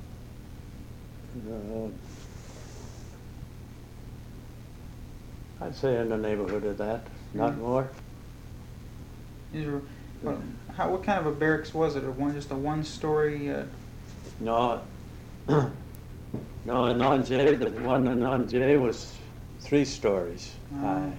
I'd say in the neighborhood of that, not Mhm. more. These were, what kind of a barracks was it? Just a one-story? No, no, in non-J, the one in non-J was 3 stories Oh. high.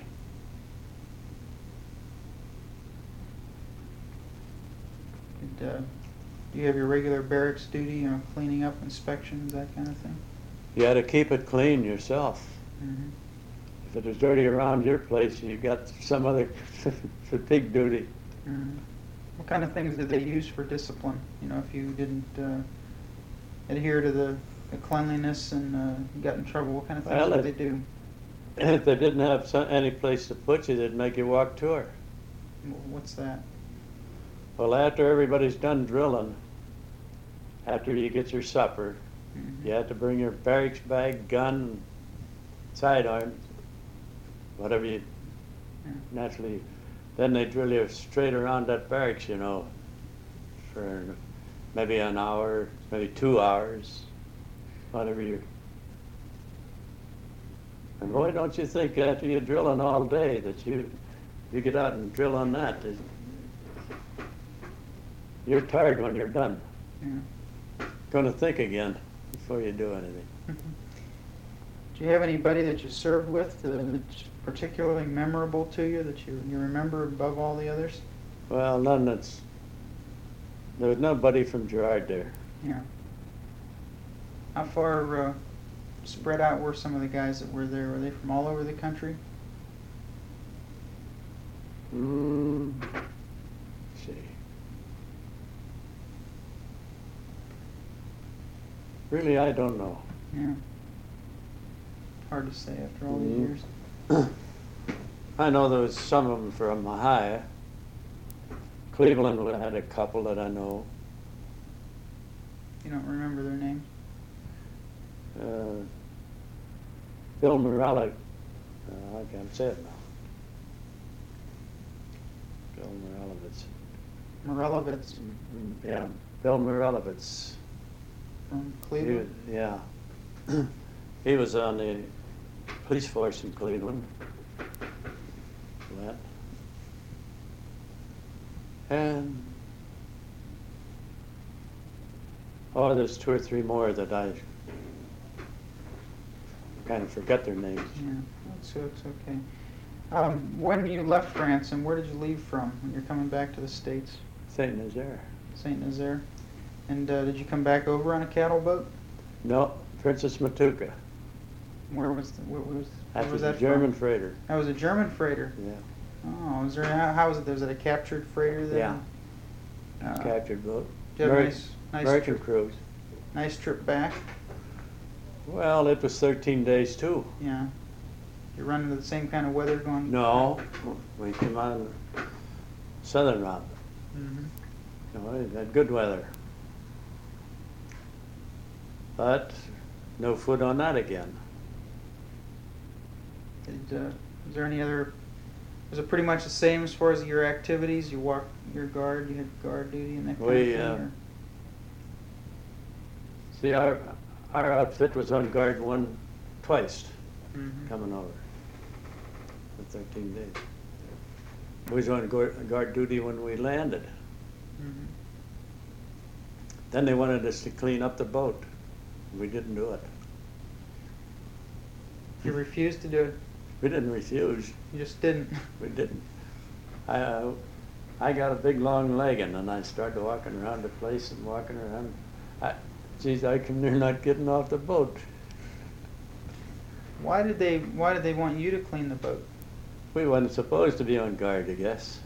Do you have your regular barracks duty, cleaning up, inspections, that kind of thing? You had to keep it clean yourself. Mm-hmm. If it was dirty around your place, you got some other fatigue duty. Mm-hmm. What kind of things did they use for discipline? If you didn't adhere to the cleanliness and you got in trouble, what kind of things Well, did they do? If they didn't have any place to put you, they'd make you walk tour. What's that? Well, after everybody's done drilling, after you get your supper, Mhm. you have to bring your barracks bag, gun, sidearms, whatever you Yeah. naturally. Then they drill you straight around that barracks, for maybe an hour, maybe 2 hours, whatever you. And boy, don't you think after you're drilling all day that you get out and drill on that, you're tired when you're done. Yeah. Gonna think again before you do anything. Do you have anybody that you served with that's particularly memorable to you, that you remember above all the others? Well, there was nobody from Girard there. Yeah. How far spread out were some of the guys that were there? Were they from all over the country? Let's see. Really, I don't know. Yeah. Hard to say after all these Mhm. years. I know there was some of them from Ohio. Cleveland had a couple that I know. You don't remember their names? Bill Morella, I can't say it now. Bill Morelovitz. Morelovitz Yeah, Bill Morelovitz. from He, Cleveland. yeah. He was on the police force in Cleveland. That. And oh, there's 2 or 3 more that I kind of forget their names. Yeah, it's okay. When you left France, and where did you leave from when you're coming back to the States? Saint Nazaire. Saint Nazaire. And did you come back over on a cattle boat? No, Princess Matuka. Where was That was that a German from? freighter. That was a German freighter. Yeah, Oh, how was it? Was it a captured freighter then? Yeah. Uh, Captured boat. did you have a Ameri- nice American trip, cruise. nice trip back? Well, it was 13 days too. Yeah. You run into the same kind of weather going? No, we came on southern route. Hmm. You know, it had good weather. But no food on that again. Was there any other? Was it pretty much the same as far as your activities? You walked your guard. You had guard duty and that kind We, of thing. See, our outfit was on guard twice Mhm. coming over for 13 days. We was on guard duty when we landed. Mhm. Then they wanted us to clean up the boat. We didn't do it. You refused to do it. We didn't refuse. You just didn't. We didn't. I got a big long legging and I started walking around the place and walking around. Geez, I come near not getting off the boat. Why did they want you to clean the boat? We wasn't supposed to be on guard, I guess.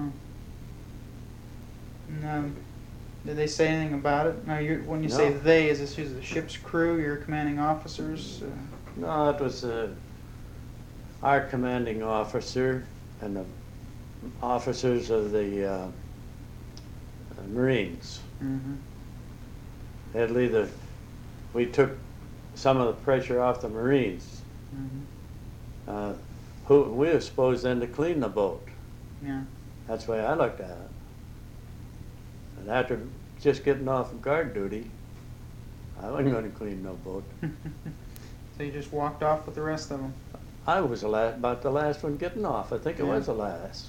No. Did they say anything about it? No. When you say No. they, is this the ship's crew? Your commanding officers? No, it was our commanding officer and the officers of the Marines. Mhm. We took some of the pressure off the Marines. Mhm. Who we were supposed then to clean the boat. Yeah. That's the way I looked at it. And after just getting off of guard duty, I wasn't going to clean no boat. So you just walked off with the rest of them. I was about the last one getting off. I think it Yeah. was the last.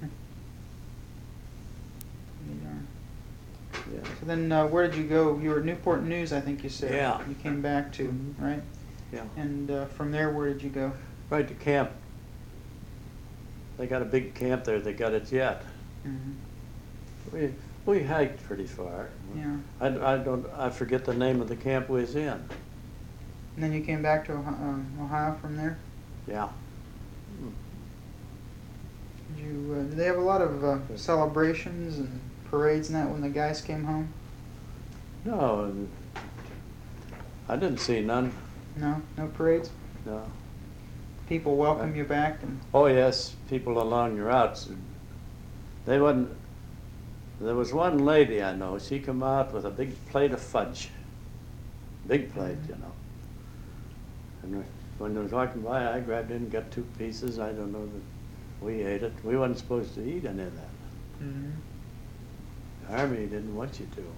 Yeah. So then, where did you go? You were at Newport News, I think you said. Yeah. You came back to, Mhm. right? Yeah. And from there, where did you go? Right to camp. They got a big camp there. They got it yet. Mm-hmm. We hiked pretty far. Yeah. I forget the name of the camp we was in. And then you came back to Ohio from there. Yeah. Did they have a lot of celebrations and parades and that when the guys came home? No, I didn't see none. No parades. No. People welcome you back and. Oh yes, people along your routes. They wasn't. There was one lady I know. She come out with a big plate of fudge. Big plate, you know. And when they was walking by, I grabbed it and got 2 pieces. I don't know that we ate it. We wasn't supposed to eat any of that. Mm-hmm. The Army didn't want you to.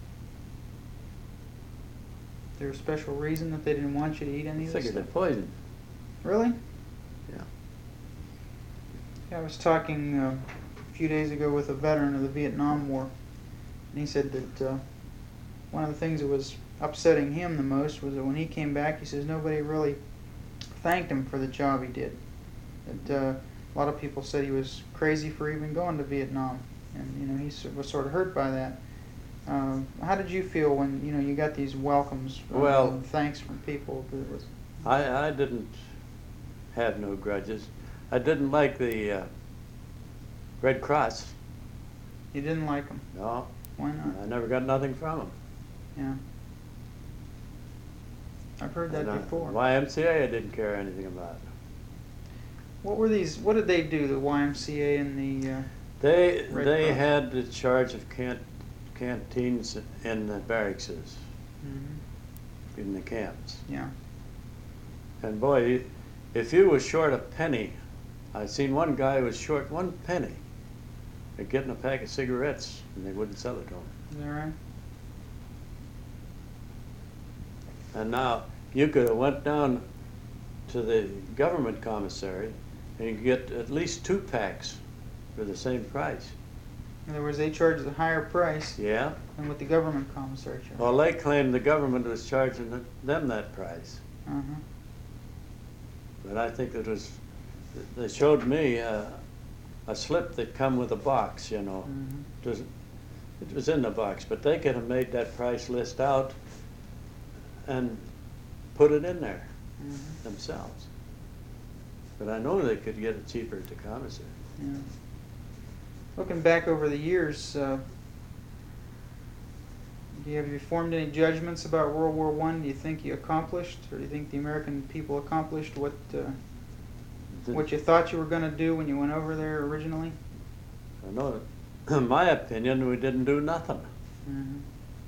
There a special reason that they didn't want you to eat any I of this figured stuff? they poisoned. Really? Yeah. Yeah, I was talking a few days ago with a veteran of the Vietnam War, and he said that one of the things that was upsetting him the most was that when he came back, he says nobody really thanked him for the job he did. That a lot of people said he was crazy for even going to Vietnam, and he was sort of hurt by that. How did you feel when you got these welcomes, and thanks from people? 'Cause it was. I didn't have no grudges. I didn't like the Red Cross. You didn't like them. No, Why not? I never got nothing from them. Yeah. I've heard that before. YMCA, I didn't care anything about. What were these? What did they do? The YMCA and the. They Cross. had the charge of canteens in the barracks, Mm-hmm. in the camps. Yeah. And boy, if you was short a penny, I seen one guy was short 1 penny at getting a pack of cigarettes, and they wouldn't sell it to him. Is that right? And now you could have went down to the government commissary and you could get at least 2 packs for the same price. In other words, they charge a higher price Yeah. than what the government commissary charges. Well, they claimed the government was charging them that price, Uh-huh. but I think it was. They showed me a slip that come with a box. You know, Mhm. it was in the box, but they could have made that price list out and put it in there Mhm. themselves. But I know they could get it cheaper at the commissary. Yeah. Looking back over the years, have you formed any judgments about World War I? Do you think you accomplished, or do you think the American people accomplished what you thought you were going to do when you went over there originally? I know, in my opinion, we didn't do nothing. Mm-hmm.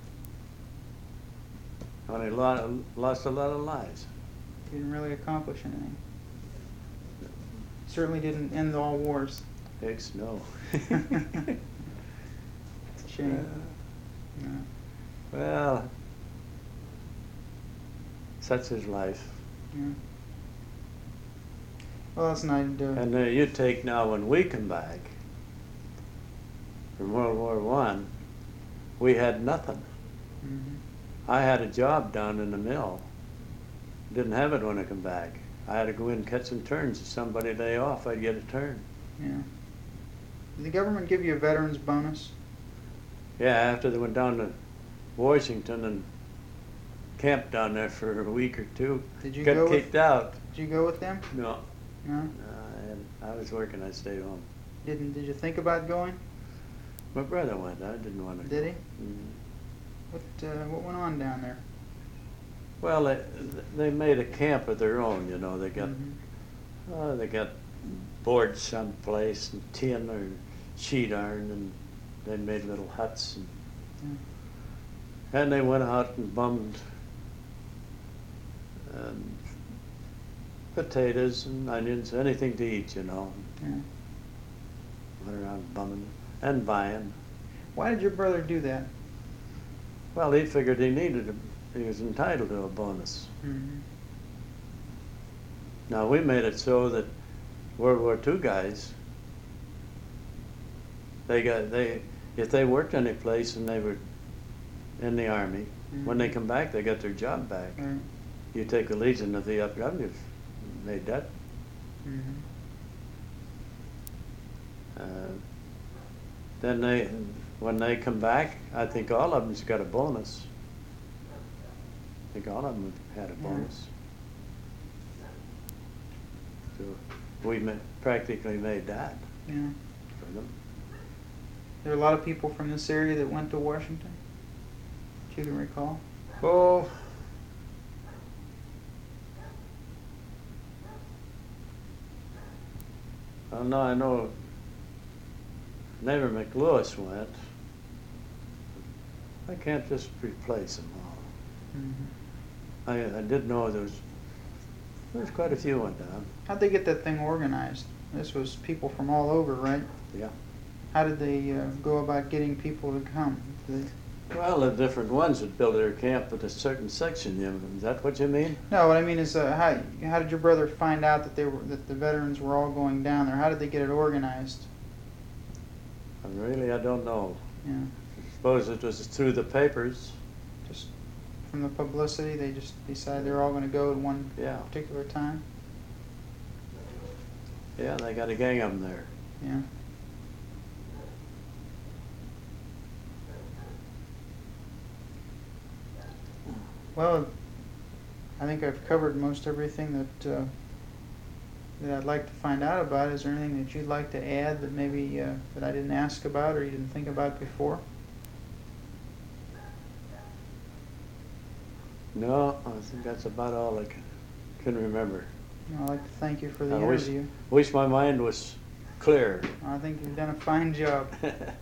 Only lost a lot of lives. Didn't really accomplish anything. Certainly didn't end all wars. Hicks, no. It's a shame. Yeah. Well, such is life. Yeah. Well, that's not. And you take now when we come back from World War I, we had nothing. Mm-hmm. I had a job down in the mill. Didn't have it when I come back. I had to go in catching turns. If somebody lay off, I'd get a turn. Yeah. Did the government give you a veteran's bonus? Yeah, after they went down to Washington and camped down there for a week or two. Did you Got go kicked out. Did you go with them? No, No. I was working. I stayed home. Did you think about going? My brother went. I didn't want to. Did he? Mm. What went on down there? Well, they made a camp of their own. You know, they got Mhm. they got boards someplace and tin or sheet iron, and they made little huts and they went out and bummed potatoes and onions, anything to eat, you know. Yeah. Went around bumming and buying. Why did your brother do that? Well, he figured he was entitled to a bonus. Mm-hmm. Now, we made it so that World War II guys, if they worked any place and they were in the Army, when they come back, they got their job back. Right. You take a Legion of the Upper, you've made that. Mm-hmm. Then when they come back, I think all of them's got a bonus. I think all of them had a bonus. So we practically made that Yeah. for them. There are a lot of people from this area that went to Washington, that you can recall. Oh, well, no, I know Neighbor McLewis went. I can't just replace them all. Mm-hmm. I did know there was quite a few went down. How'd they get that thing organized? This was people from all over, right? Yeah. How did they go about getting people to come? Well, the different ones would build their camp at a certain section. Is that what you mean? No, what I mean is, how did your brother find out that the veterans were all going down there? How did they get it organized? I don't know. Yeah, I suppose it was through the papers. just from the publicity, they just decided they're all going to go at one Yeah. particular time. Yeah, they got a gang of them there. Yeah. Well, I think I've covered most everything that I'd like to find out about. Is there anything that you'd like to add that maybe that I didn't ask about or you didn't think about before? No, I think that's about all I can remember. I'd like to thank you for the I wish interview. my mind was clear. I think you've done a fine job.